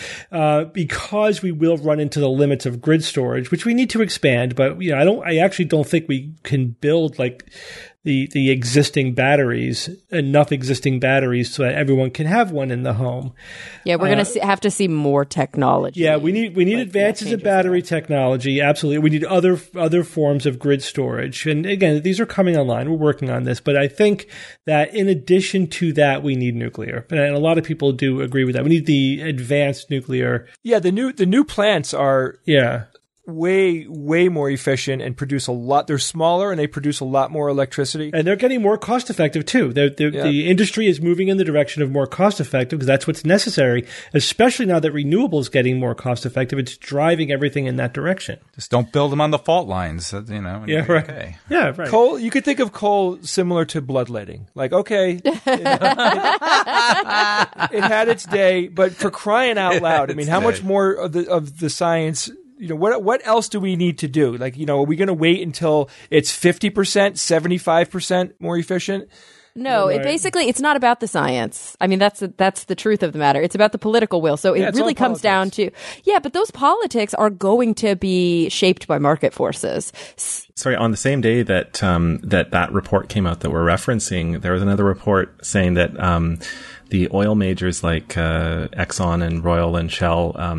we will run into the limits of grid storage, which we need to expand, but I actually don't think we can build like the existing batteries, enough existing batteries so that everyone can have one in the home. Yeah, we're going to have to see more technology. Yeah, we need advances in battery technology. Absolutely. We need other forms of grid storage. And again, these are coming online. We're working on this. But I think that in addition to that, we need nuclear. And a lot of people do agree with that. We need the advanced nuclear. Yeah, the new plants are way more efficient and produce a lot. They're smaller and they produce a lot more electricity, and they're getting more cost effective too. The industry is moving in the direction of more cost effective because that's what's necessary, especially now that renewable is getting more cost effective. It's driving everything in that direction. Just don't build them on the fault lines, Yeah, right. Okay. Yeah, right. Coal, you could think of coal similar to bloodletting. Like, okay, it had its day, but for crying out loud, I mean, how much more of the science? What else do we need to do? Like, are we going to wait until it's 50%, 75% more efficient? No, Right. It's not about the science. I mean, that's the truth of the matter. It's about the political will. So it really comes down to, but those politics are going to be shaped by market forces. Sorry, on the same day that that report came out that we're referencing, there was another report saying that the oil majors like Exxon and Royal and Shell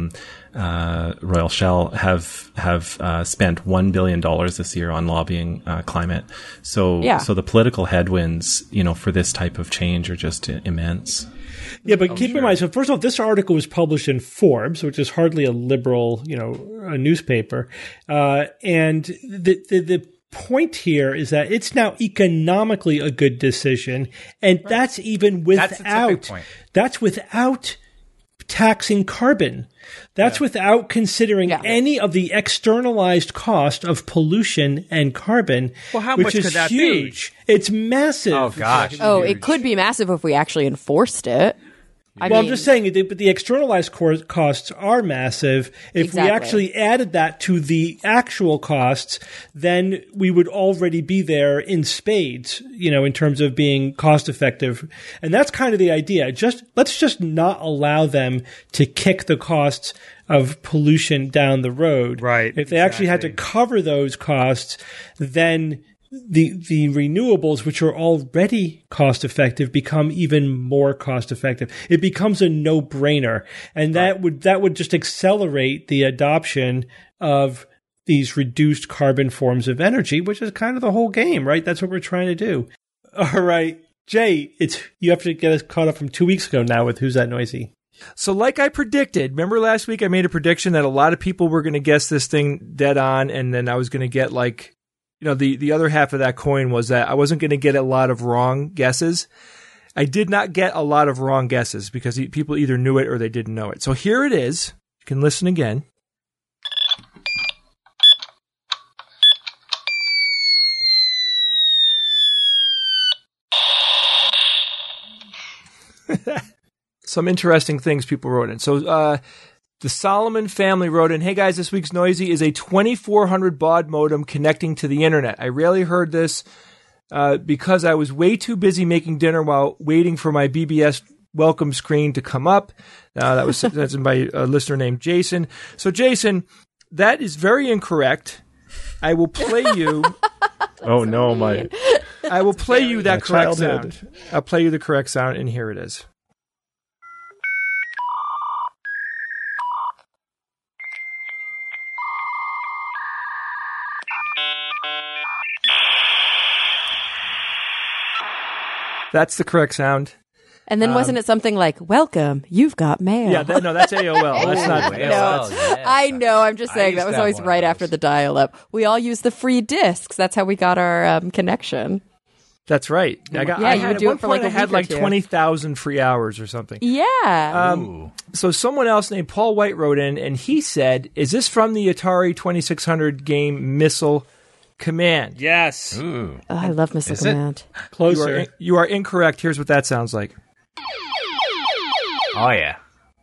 Royal Shell have spent $1 billion this year on lobbying climate. So the political headwinds, for this type of change are just immense. Yeah, but keep in mind, so first off, this article was published in Forbes, which is hardly a liberal, a newspaper. And the point here is that it's now economically a good decision. And that's even that's without taxing carbon. That's without considering any of the externalized cost of pollution and carbon. Well, how which much is could that huge. be? It's massive. Oh, gosh. Oh, it could be massive if we actually enforced it. I'm just saying, but the externalized costs are massive. If we actually added that to the actual costs, then we would already be there in spades, in terms of being cost effective. And that's kind of the idea. Let's just not allow them to kick the costs of pollution down the road. Right. If they actually had to cover those costs, then the renewables, which are already cost effective, become even more cost effective. It becomes a no-brainer, and that would just accelerate the adoption of these reduced carbon forms of energy, which is kind of the whole game, right? That's what we're trying to do. All right, Jay, you have to get us caught up from 2 weeks ago now with Who's That Noisy? So like I predicted, remember last week I made a prediction that a lot of people were going to guess this thing dead on, and then I was going to get the other half of that coin was that I wasn't going to get a lot of wrong guesses. I did not get a lot of wrong guesses because people either knew it or they didn't know it. So here it is. You can listen again. Some interesting things people wrote in. So, the Solomon family wrote in, "Hey guys, this week's Noisy is a 2400 baud modem connecting to the internet. I rarely heard this because I was way too busy making dinner while waiting for my BBS welcome screen to come up." That's by a listener named Jason. So Jason, that is very incorrect. I will play you. Oh no, I will play you that correct childhood. sound. I'll play you the correct sound, and here it is. That's the correct sound. And then wasn't it something like, "Welcome, you've got mail"? Yeah, that's AOL. That's not AOL. No, I know. I'm just saying that was always one of right those. after the dial-up. We all used the free discs. That's how we got our connection. That's right. you would do it for like a I had week or like two. 20,000 free hours or something. Yeah. So someone else named Paul White wrote in, and he said, "Is this from the Atari 2600 game Missile Command?" Yes. Ooh. Oh, I love Missile Is it? Command. Closer. You are incorrect. Here's what that sounds like. Oh, yeah.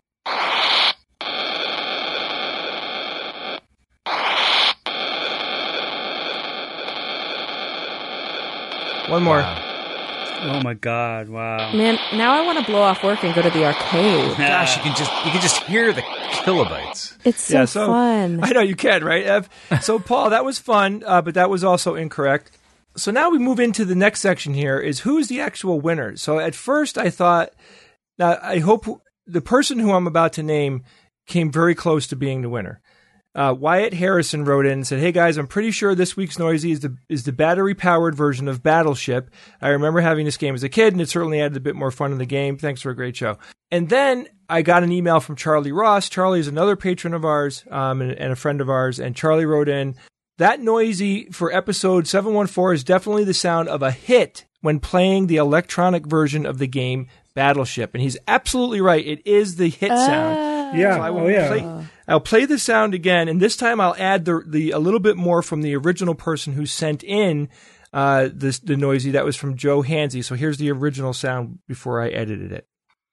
One more. Oh my God! Wow. Man, now I want to blow off work and go to the arcade. Gosh, you can just hear the kilobytes. It's so fun. I know you can, right, Ev? So, Paul, that was fun, but that was also incorrect. So now we move into the next section here is who's the actual winner. So at first I thought, now I hope the person who I'm about to name came very close to being the winner. Wyatt Harrison wrote in and said, "Hey guys, I'm pretty sure this week's Noisy is the battery-powered version of Battleship. I remember having this game as a kid, and it certainly added a bit more fun in the game. Thanks for a great show." And then I got an email from Charlie Ross. Charlie is another patron of ours and a friend of ours, and Charlie wrote in, "That Noisy for episode 714 is definitely the sound of a hit when playing the electronic version of the game Battleship." And he's absolutely right. It is the hit sound. Yeah. So I will I'll play the sound again, and this time I'll add the a little bit more from the original person who sent in the Noisy. That was from Joe Hansey. So here's the original sound before I edited it.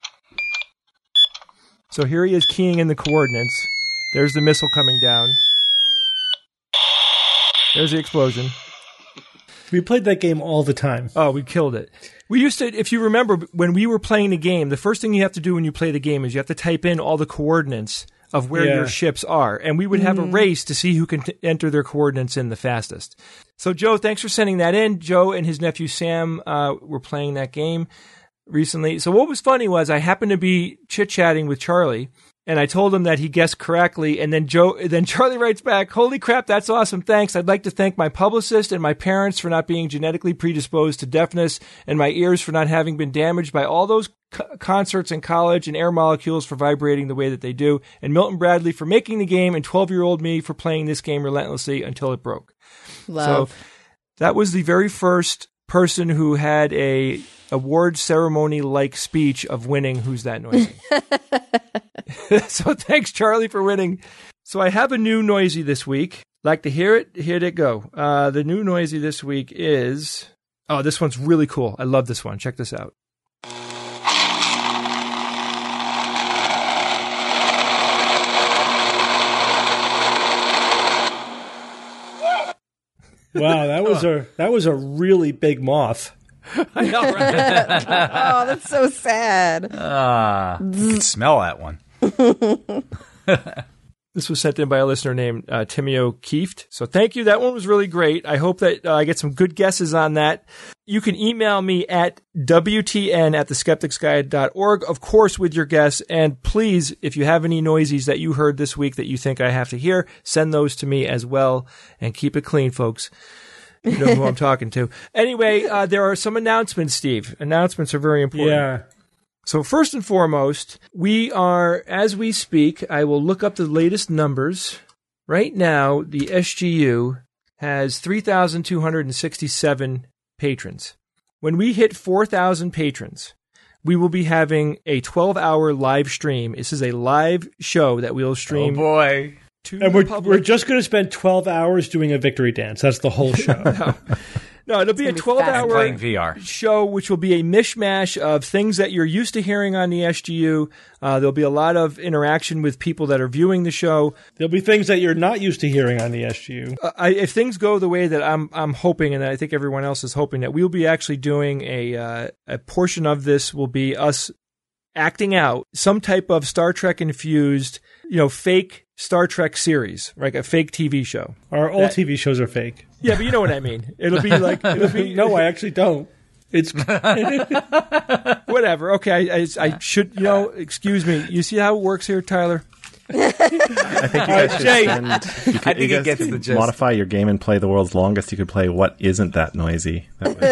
So here he is keying in the coordinates. There's the missile coming down. There's the explosion. We played that game all the time. Oh, we killed it. We used to, if you remember, when we were playing the game, the first thing you have to do when you play the game is you have to type in all the coordinates of where your ships are. And we would have a race to see who can enter their coordinates in the fastest. So, Joe, thanks for sending that in. Joe and his nephew Sam were playing that game recently. So what was funny was I happened to be chit-chatting with Charlie, And I told him that he guessed correctly. And then Charlie writes back, "Holy crap, that's awesome. Thanks. I'd like to thank my publicist and my parents for not being genetically predisposed to deafness and my ears for not having been damaged by all those concerts in college and air molecules for vibrating the way that they do. And Milton Bradley for making the game and 12-year-old me for playing this game relentlessly until it broke." Love. So that was the very first person who had a award ceremony like speech of winning Who's That Noisy. So thanks, Charlie, for winning. So I have a new noisy this week. Like to hear it? Here it go. The new noisy this week is... Oh, this one's really cool. I love this one. Check this out. Wow, that was a really big moth. I know, right? Oh, that's so sad. You can smell that one. This was sent in by a listener named Timio Kieft. So thank you. That one was really great. I hope that I get some good guesses on that. You can email me at wtn@theskepticsguide.org, of course, with your guess. And please, if you have any noisies that you heard this week that you think I have to hear, send those to me as well. And keep it clean, folks. You know who I'm talking to. Anyway, there are some announcements, Steve. Announcements are very important. Yeah. So first and foremost, we are, as we speak, I will look up the latest numbers. Right now, the SGU has 3,267 patrons. When we hit 4,000 patrons, we will be having a 12-hour live stream. This is a live show that we'll stream. Oh, boy. And we're just going to spend 12 hours doing a victory dance. That's the whole show. No, it'll be a 12-hour playing VR show, which will be a mishmash of things that you're used to hearing on the SGU. There'll be a lot of interaction with people that are viewing the show. There'll be things that you're not used to hearing on the SGU. If things go the way that I'm hoping, and I think everyone else is hoping, that we'll be actually doing a portion of this will be us acting out some type of Star Trek infused, fake Star Trek series, like a fake TV show. All TV shows are fake. Yeah, but you know what I mean. It'll be like, No, I actually don't. It's whatever. Okay, I should, excuse me. You see how it works here, Tyler? I think you guys should I think it gets the gist. Modify your game and play the world's longest. You could play What Isn't That Noisy?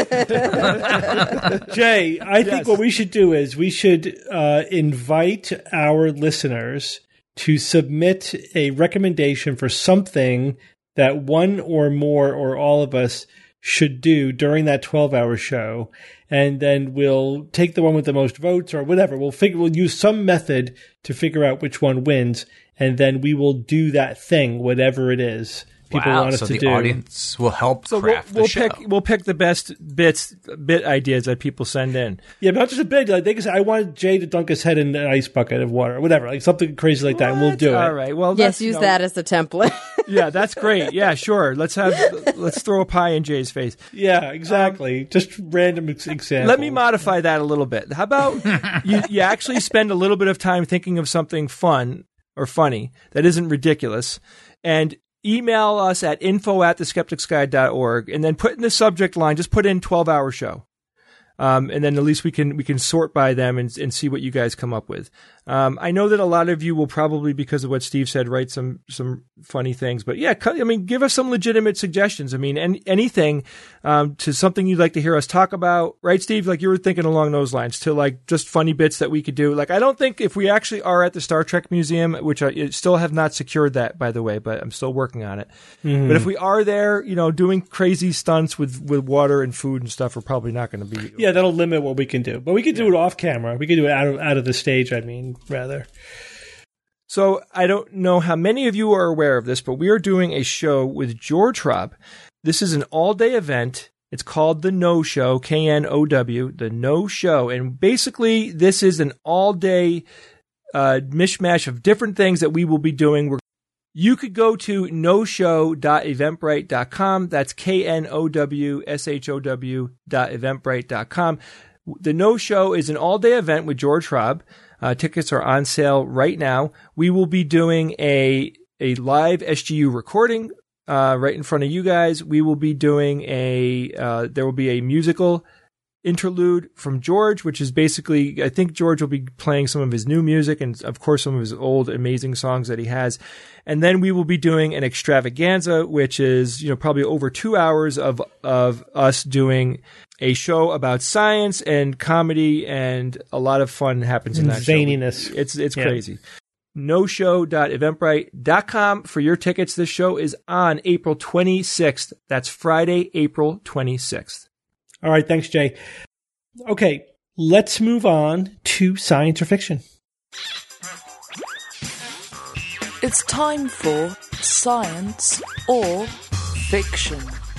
Jay, I think what we should do is we should invite our listeners to submit a recommendation for something that one or more or all of us should do during that 12-hour show. And then we'll take the one with the most votes or whatever. We'll use some method to figure out which one wins. And then we will do that thing, whatever it is people want us to do. So the audience will help craft the show. We'll pick the best bit ideas that people send in. Yeah, but not just a bit. Like they can say, I want Jay to dunk his head in an ice bucket of water or whatever. Like something crazy like that, and we'll do it. All right. Well, yes, use that as the template. Yeah, that's great. Yeah, sure. Let's throw a pie in Jay's face. Yeah, exactly. Just random examples. Let me modify that a little bit. How about you actually spend a little bit of time thinking of something fun or funny that isn't ridiculous, and email us at info@theskepticsguide.org, and then put in the subject line, just put in 12-hour show. And then at least we can sort by them and see what you guys come up with. I know that a lot of you will probably, because of what Steve said, write some funny things. But yeah, give us some legitimate suggestions. Anything to something you'd like to hear us talk about, right, Steve? Like you were thinking along those lines, to like just funny bits that we could do. Like I don't think if we actually are at the Star Trek Museum, which I still have not secured that, by the way, but I'm still working on it. Mm-hmm. But if we are there, doing crazy stunts with water and food and stuff, we're probably not going to be. Yeah, that'll limit what we can do. But we can do it off camera. We can do it out of the stage, rather. So I don't know how many of you are aware of this, but we are doing a show with George Hrab. This is an all-day event. It's called The No Show, KNOW, The No Show. And basically, this is an all-day mishmash of different things that we will be doing. You could go to noshow.eventbrite.com. That's KNOWSHOW.eventbrite.com. The No Show is an all-day event with George Hrab. Tickets are on sale right now. We will be doing a live SGU recording right in front of you guys. We will be doing there will be a musical interlude from George, which is basically, I think George will be playing some of his new music and, of course, some of his old amazing songs that he has. And then we will be doing an extravaganza, which is, probably over 2 hours of us doing a show about science and comedy, and a lot of fun happens in that zaniness. show. It's crazy. noshow.eventbrite.com for your tickets. This show is on April 26th. That's Friday, April 26th. All right, thanks, Jay. Okay, let's move on to science or fiction. It's time for science or fiction.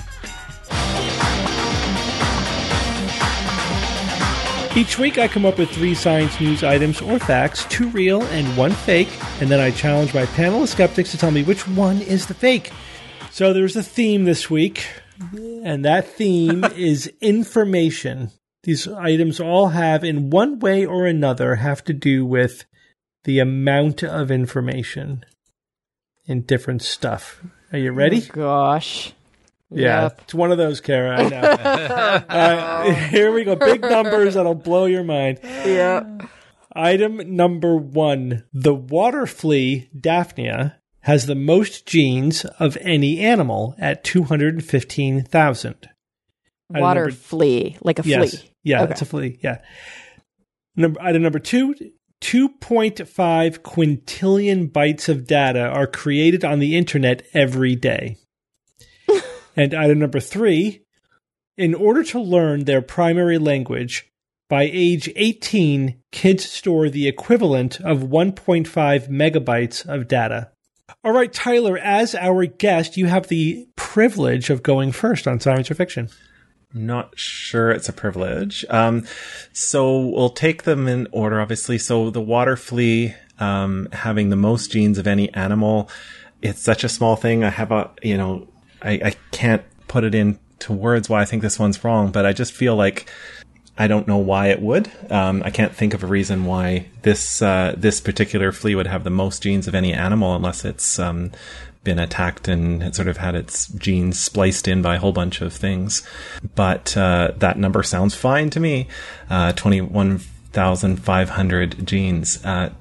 Each week I come up with 3 science news items or facts, 2 real and 1 fake, and then I challenge my panel of skeptics to tell me which one is the fake. So there's a theme this week, and that theme is information. These items all have, in one way or another, have to do with the amount of information in different stuff. Are you ready? Oh, gosh. Yeah, Yep. it's one of those, Kara. I know. Here we go. Big numbers that'll blow your mind. Yeah. Item number 1. The water flea, Daphnia, has the most genes of any animal at 215,000. Water flea, like a Yes. flea. Yeah, Okay. it's a flea. Yeah. Item number 2. 2.5 quintillion bytes of data are created on the internet every day. And item number 3, in order to learn their primary language, by age 18, kids store the equivalent of 1.5 megabytes of data. All right, Tyler, as our guest, you have the privilege of going first on science or fiction. Not sure it's a privilege. So we'll take them in order, obviously. So the water flea, having the most genes of any animal, it's such a small thing. I have I can't put it into words why I think this one's wrong, but I just feel like I don't know why it would. I can't think of a reason why this particular flea would have the most genes of any animal, unless it's been attacked and it sort of had its genes spliced in by a whole bunch of things. But that number sounds fine to me. 21,500 genes.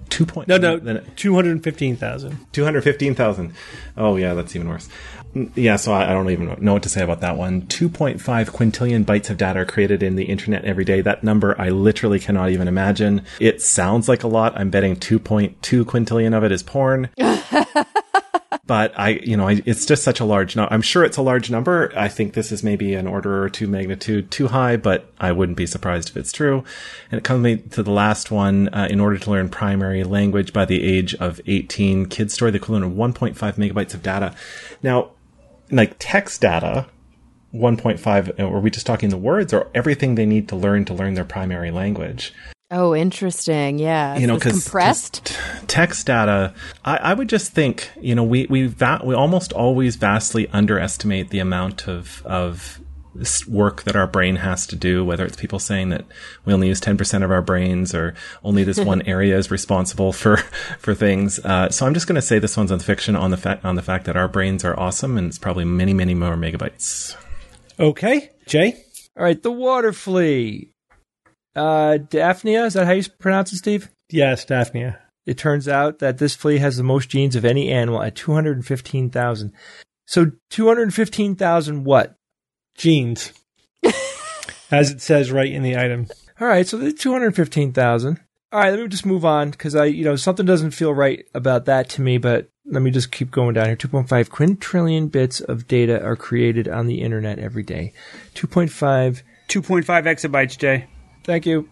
215,000. 215,000. Oh yeah, that's even worse. Yeah, so I don't even know what to say about that one. 2.5 quintillion bytes of data are created in the internet every day. That number I literally cannot even imagine. It sounds like a lot. I'm betting 2.2 quintillion of it is porn. But it's just such a large number. I'm sure it's a large number. I think this is maybe an order or 2 magnitude too high, but I wouldn't be surprised if it's true. And it comes to the last one. In order to learn primary language by the age of 18, kids store the equivalent of 1.5 megabytes of data. Now, like text data, 1.5, are we just talking the words or everything they need to learn their primary language? Oh, interesting. Yeah. Because compressed text data, I would just think, we almost always vastly underestimate the amount of work that our brain has to do, whether it's people saying that we only use 10% of our brains or only this one area is responsible for things. So I'm just going to say this one's on fiction on the fact that our brains are awesome and it's probably many, many more megabytes. Okay. Jay? All right, the water flea. Daphnia, is that how you pronounce it, Steve? Yes, Daphnia. It turns out that this flea has the most genes of any animal at 215,000. So 215,000 what? Genes. As it says right in the item. All right, so the 215,000. All right, let me just move on because something doesn't feel right about that to me, but let me just keep going down here. 2.5 quintillion bits of data are created on the internet every day. 2.5 exabytes, Jay. Thank you.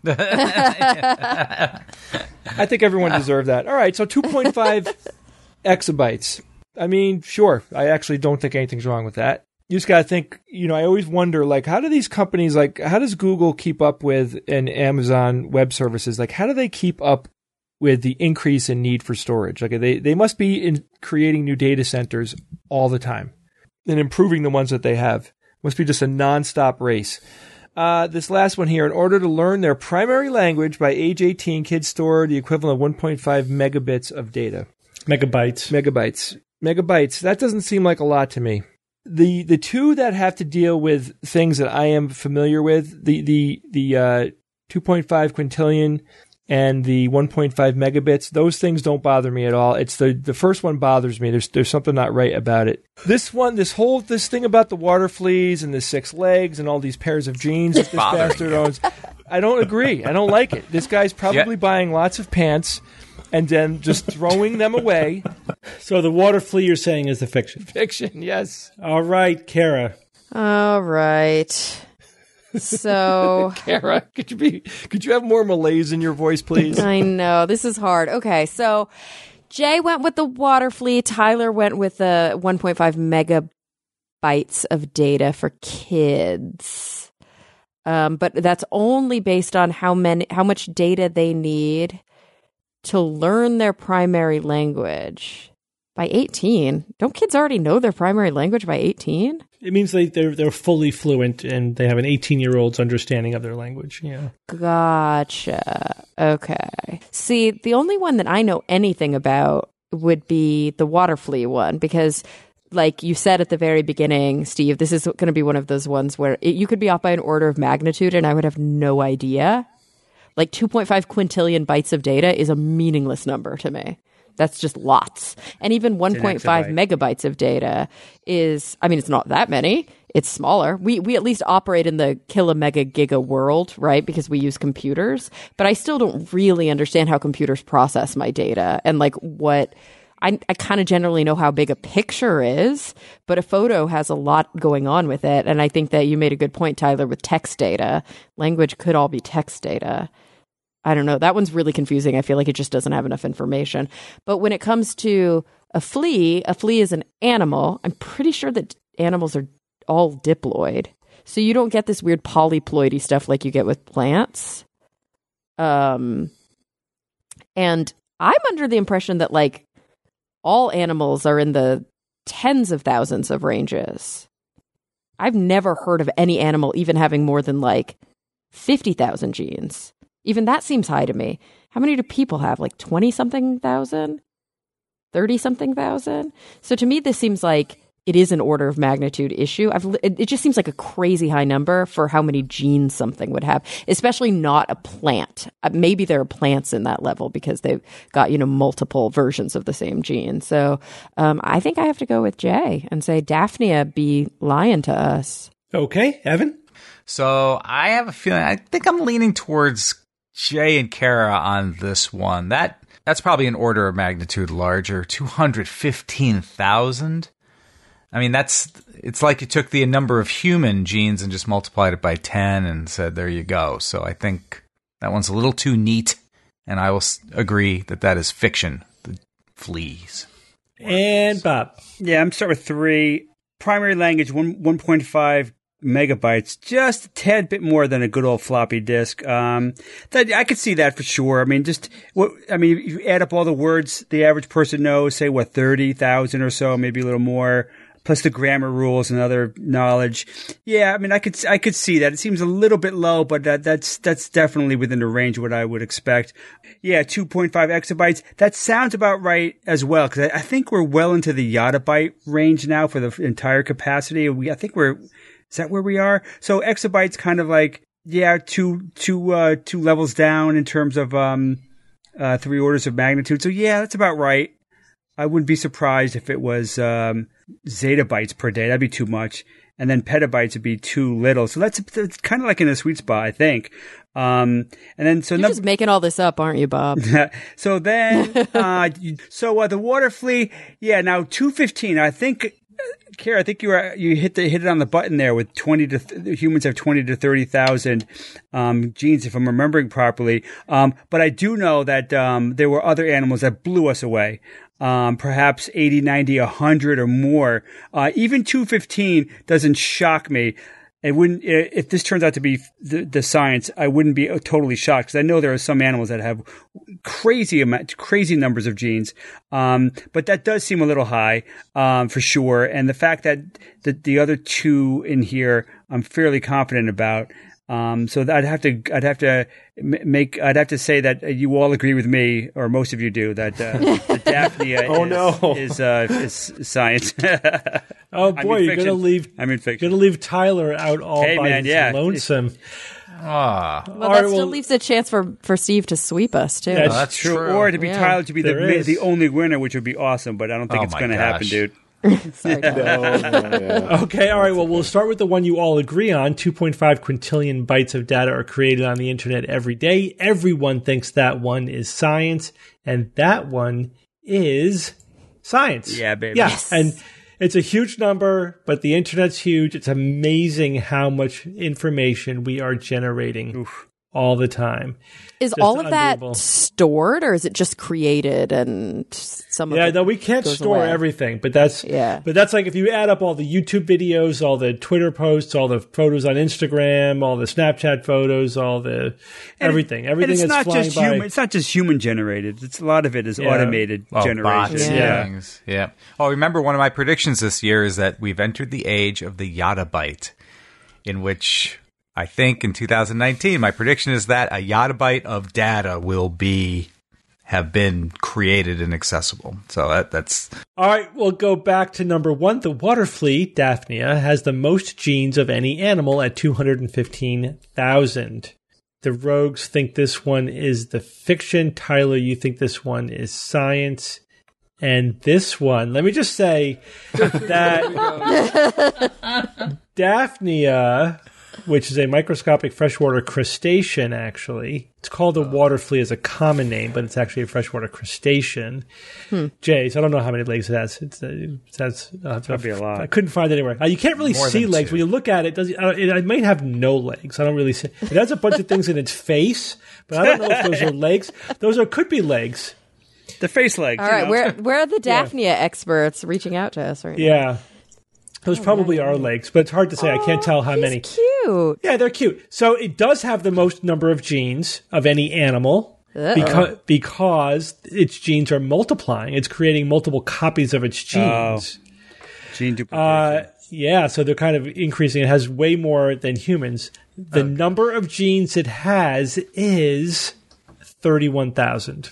I think everyone deserved that. All right, so 2.5 exabytes. I mean, sure. I actually don't think anything's wrong with that. You just got to think, I always wonder, how do these companies, how does Google keep up with, and Amazon Web Services, how do they keep up with the increase in need for storage? They must be creating new data centers all the time and improving the ones that they have. It must be just a nonstop race. This last one here, in order to learn their primary language by age 18, kids store the equivalent of 1.5 megabits of data. Megabytes. Megabytes. That doesn't seem like a lot to me. The two that have to deal with things that I am familiar with, the 2.5 quintillion and the 1.5 megabits, those things don't bother me at all. It's the first one bothers me. There's something not right about it. This thing about the water fleas and the 6 legs and all these pairs of genes that this bastard owns, I don't agree. I don't like it. This guy's probably buying lots of pants and then just throwing them away. So the water flea you're saying is the fiction. Fiction, yes. All right, Kara. All right. So, Kara, could you have more malaise in your voice, please? I know this is hard. Okay, so Jay went with the water flea. Tyler went with the 1.5 megabytes of data for kids, but that's only based on how much data they need to learn their primary language by 18. Don't kids already know their primary language by 18? It means they're fully fluent and they have an 18-year-old's understanding of their language. Yeah. Gotcha. Okay. See, the only one that I know anything about would be the water flea one, because like you said at the very beginning, Steve, this is going to be one of those ones where you could be off by an order of magnitude and I would have no idea. Like 2.5 quintillion bytes of data is a meaningless number to me. That's just lots. And even 1.5 megabytes of data is, I mean, it's not that many. It's smaller. We at least operate in the kilomega giga world, right? Because we use computers. But I still don't really understand how computers process my data and like what I kind of generally know how big a picture is, but a photo has a lot going on with it. And I think that you made a good point, Tyler, with text data. Language could all be text data. I don't know. That one's really confusing. I feel like it just doesn't have enough information. But when it comes to a flea is an animal. I'm pretty sure that animals are all diploid. So you don't get this weird polyploidy stuff like you get with plants. And I'm under the impression that like all animals are in the tens of thousands of ranges. I've never heard of any animal even having more than like 50,000 genes. Even that seems high to me. How many do people have? Like 20-something thousand? 30-something thousand? So to me, this seems like it is an order of magnitude issue. It just seems like a crazy high number for how many genes something would have, especially not a plant. Maybe there are plants in that level because they've got, multiple versions of the same gene. So I think I have to go with Jay and say Daphnia be lying to us. Okay, Evan? So I have a feeling, I think I'm leaning towards Jay and Kara on this one. That's probably an order of magnitude larger, 215,000. I mean, it's like you took the number of human genes and just multiplied it by 10 and said, there you go. So I think that one's a little too neat, and I will agree that is fiction, the fleas. And Bob. Yeah, I'm starting with 3. Primary language, 1.5 megabytes, just a tad bit more than a good old floppy disk. I could see that for sure. I mean, if you add up all the words the average person knows, say 30,000 or so, maybe a little more, plus the grammar rules and other knowledge. Yeah, I mean, I could see that. It seems a little bit low, but that's definitely within the range of what I would expect. Yeah, 2.5 exabytes. That sounds about right as well, because I think we're well into the yottabyte range now for the entire capacity. Is that where we are? So exabytes kind of like, yeah, two levels down in terms of 3 orders of magnitude. So yeah, that's about right. I wouldn't be surprised if it was zettabytes per day. That'd be too much. And then petabytes would be too little. So that's kind of like in a sweet spot, I think. You're just making all this up, aren't you, Bob? So then, the water flea, yeah, now 215, I think, Kara, I think you hit it on the button there with humans have 20 to 30,000 genes, if I'm remembering properly. But I do know that there were other animals that blew us away. Perhaps 80, 90, 100 or more. Even 215 doesn't shock me. It wouldn't, if this turns out to be the science, I wouldn't be totally shocked, because I know there are some animals that have crazy numbers of genes. But that does seem a little high, for sure. And the fact that the other 2 in here, I'm fairly confident about. So I'd have to say that you all agree with me, or most of you do, that the Daphnia is science. Oh boy, you're gonna leave. I'm in fiction. Gonna leave Tyler out all by his lonesome. Ah, Well, that still leaves a chance for Steve to sweep us too. that's true. Or to be Tyler to be There the only winner, which would be awesome. But I don't think it's going to happen, dude. Sorry, guys. Okay, all right. Well, we'll start with the one you all agree on. 2.5 quintillion bytes of data are created on the internet every day. Everyone thinks that one is science, and that one is science. Yeah, baby. Yes, and it's a huge number, but the internet's huge. It's amazing how much information we are generating all the time. Is Just all of that unbelievable. stored, or is it just created and some of it No, we can't goes store away? everything, but that's like if you add up all the YouTube videos, all the Twitter posts, all the photos on Instagram, all the Snapchat photos, all the everything And that's it's not flying just by. human. It's not just human generated. It's a lot of it is automated generation. Bots and Yeah. things. Yeah. Oh, remember one of my predictions this year is that we've entered the age of the yottabyte, in which I think in 2019, my prediction is that a yottabyte of data will have been created and accessible. So that's All right, we'll go back to number one. The water flea, Daphnia, has the most genes of any animal at 215,000. The rogues think this one is the fiction. Tyler, you think this one is science. And this one, let me just say that Daphnia, which is a microscopic freshwater crustacean, actually. It's called a water flea as a common name, but it's actually a freshwater crustacean. Jace, I don't know how many legs it has. It has Probably a lot. I couldn't find it anywhere. You can't really More see than legs. two. When you look at it, it might have no legs. I don't really see. It has a bunch of things in its face, but I don't know if those are legs. Could be legs. The face legs. All right, where are the Daphnia experts reaching out to us right now? Yeah. Those probably are legs, but it's hard to say. I can't tell how many. Cute. Yeah, they're cute. So it does have the most number of genes of any animal because its genes are multiplying. It's creating multiple copies of its genes. Gene duplication. So they're kind of increasing. It has way more than humans. The number of genes it has is 31,000.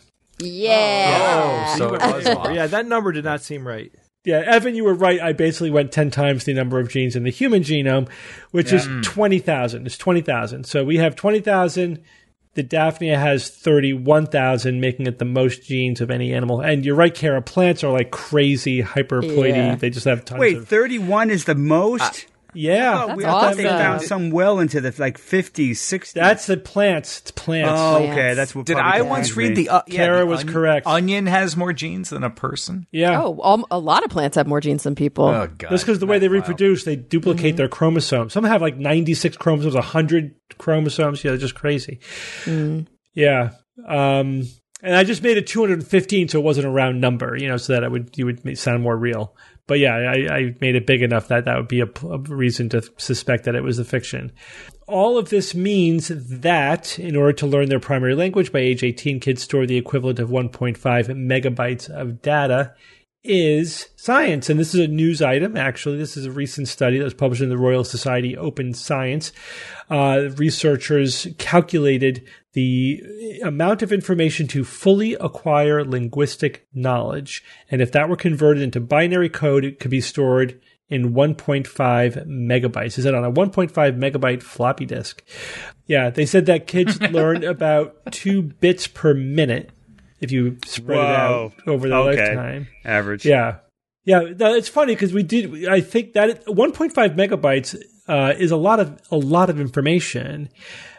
Yeah. so it was off. Yeah, that number did not seem right. Yeah, Evan, you were right. I basically went 10 times the number of genes in the human genome, which is 20,000. It's 20,000. So we have 20,000. The Daphnia has 31,000, making it the most genes of any animal. And you're right, Kara, plants are like crazy hyperploidy. Yeah. They just have tons Wait, of... 31 is the most? Yeah. That's I thought they awesome. found some well into the 50s, 60s. That's the plants. It's plants. Oh, okay. Plants. That's what. Did probably I once confused read me. the Kara was correct. Onion has more genes than a person? Yeah. Oh, a lot of plants have more genes than people. Oh, God. That's because the way they reproduce, they duplicate their chromosomes. Some have like 96 chromosomes, 100 chromosomes. Yeah, they're just crazy. Yeah. And I just made it 215 so it wasn't a round number, so that you would sound more real. But yeah, I made it big enough that would be a reason to suspect that it was a fiction. All of this means that in order to learn their primary language by age 18, kids store the equivalent of 1.5 megabytes of data is science. And this is a news item, actually. This is a recent study that was published in the Royal Society Open Science. Researchers calculated the amount of information to fully acquire linguistic knowledge. And if that were converted into binary code, it could be stored in 1.5 megabytes. Is it on a 1.5 megabyte floppy disk? Yeah, they said that kids learn about 2 bits per minute if you spread it out over their lifetime. Average. Yeah. Yeah, no, it's funny because I think that 1.5 megabytes is a lot of information.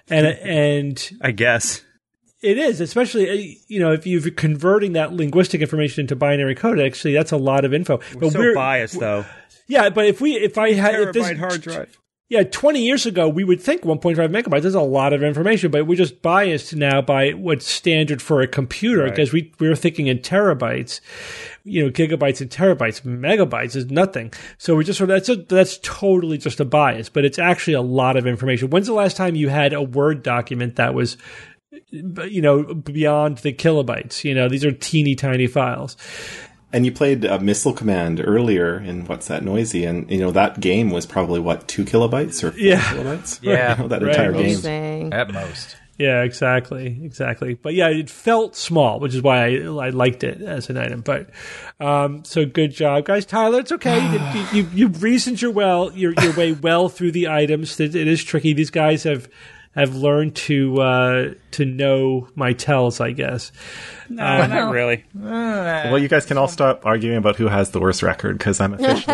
And I guess. it is, especially, if you're converting that linguistic information into binary code, actually, that's a lot of info. But we're biased, though. Yeah, but if I had Terabyte hard drive. Yeah, 20 years ago, we would think 1.5 megabytes is a lot of information, but we're just biased now by what's standard for a computer because we were thinking in terabytes, gigabytes and terabytes. Megabytes is nothing. So we just that's totally just a bias, but it's actually a lot of information. When's the last time you had a Word document that was, beyond the kilobytes? These are teeny tiny files. And you played Missile Command earlier in What's That Noisy, and that game was probably 2 kilobytes or 4 kilobytes? Yeah, that entire game. Amazing. At most. Yeah, exactly. But yeah, it felt small, which is why I liked it as an item. But so good job, guys. Tyler, it's okay. You reasoned your way well through the items. It is tricky. These guys have learned to know my tells, I guess. No, not really. Well, you guys can all stop arguing about who has the worst record because I'm officially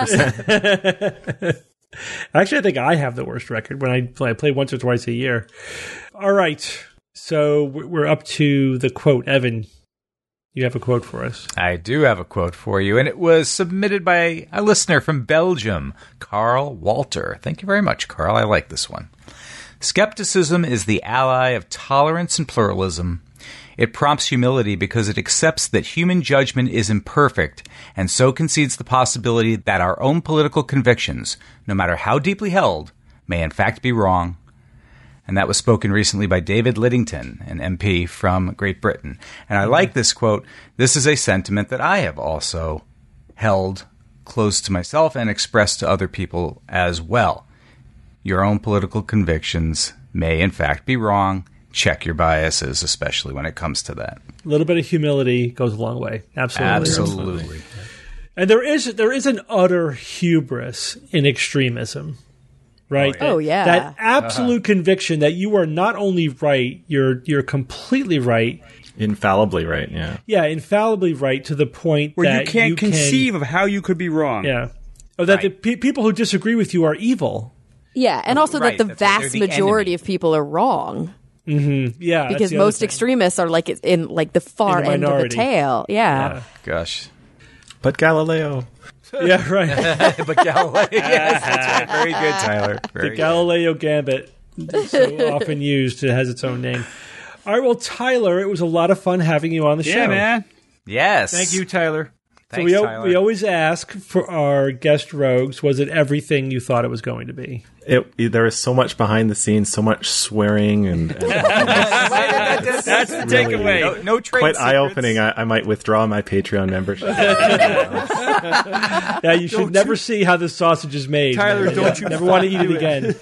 0%. Actually, I think I have the worst record when I play once or twice a year. All right. So we're up to the quote. Evan, you have a quote for us. I do have a quote for you, and it was submitted by a listener from Belgium, Carl Walter. Thank you very much, Carl. I like this one. Skepticism is the ally of tolerance and pluralism. It prompts humility because it accepts that human judgment is imperfect and so concedes the possibility that our own political convictions, no matter how deeply held, may in fact be wrong. And that was spoken recently by David Lidington, an MP from Great Britain. And I like this quote. This is a sentiment that I have also held close to myself and expressed to other people as well. Your own political convictions may in fact be wrong. Check your biases, especially when it comes to that. A little bit of humility goes a long way. Absolutely. And there is an utter hubris in extremism, right? Oh, yeah. That absolute conviction that you are not only right, you're completely right. Infallibly right, yeah. Yeah, infallibly right to the point where that you can't conceive of how you could be wrong. Yeah. Or that the people who disagree with you are evil. Yeah, and also Right, that the vast the majority enemy. of people are wrong. Mm-hmm. Yeah, Because most extremists are like in like the far end of the tail. Yeah. Gosh. But Galileo. Yeah, right. But Galileo, yes, that's right. Very good, Tyler. Very The Galileo Gambit, so often used, it has its own name. All right, well, Tyler, it was a lot of fun having you on the show. Yeah, man. Yes. Thank you, Tyler. Thanks, Tyler. We always ask for our guest rogues, was it everything you thought it was going to be? There is so much behind the scenes, so much swearing, and That's the takeaway. No trade quite secrets. eye-opening. I might withdraw my Patreon membership. Yeah, you should never see how the sausage is made. Tyler, don't you never want to eat it do it. again.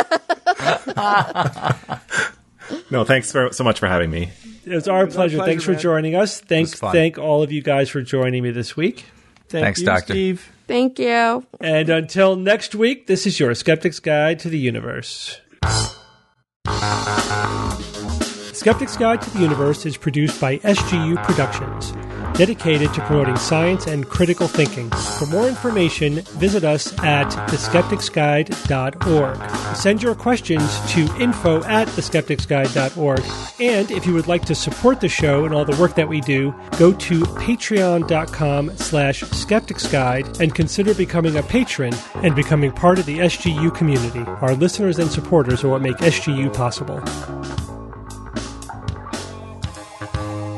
No, thanks so much for having me. It was our pleasure. pleasure, Thanks for man. joining us. was fun. Thank all of you guys for joining me this week. Thanks, you, Doctor. Steve. Thank you. And until next week, this is your Skeptic's Guide to the Universe. Skeptic's Guide to the Universe is produced by SGU Productions, dedicated to promoting science and critical thinking. For more information, visit us at theskepticsguide.org. Send your questions to info@theskepticsguide.org. And if you would like to support the show and all the work that we do, go to patreon.com/skepticsguide and consider becoming a patron and becoming part of the SGU community. Our listeners and supporters are what make SGU possible.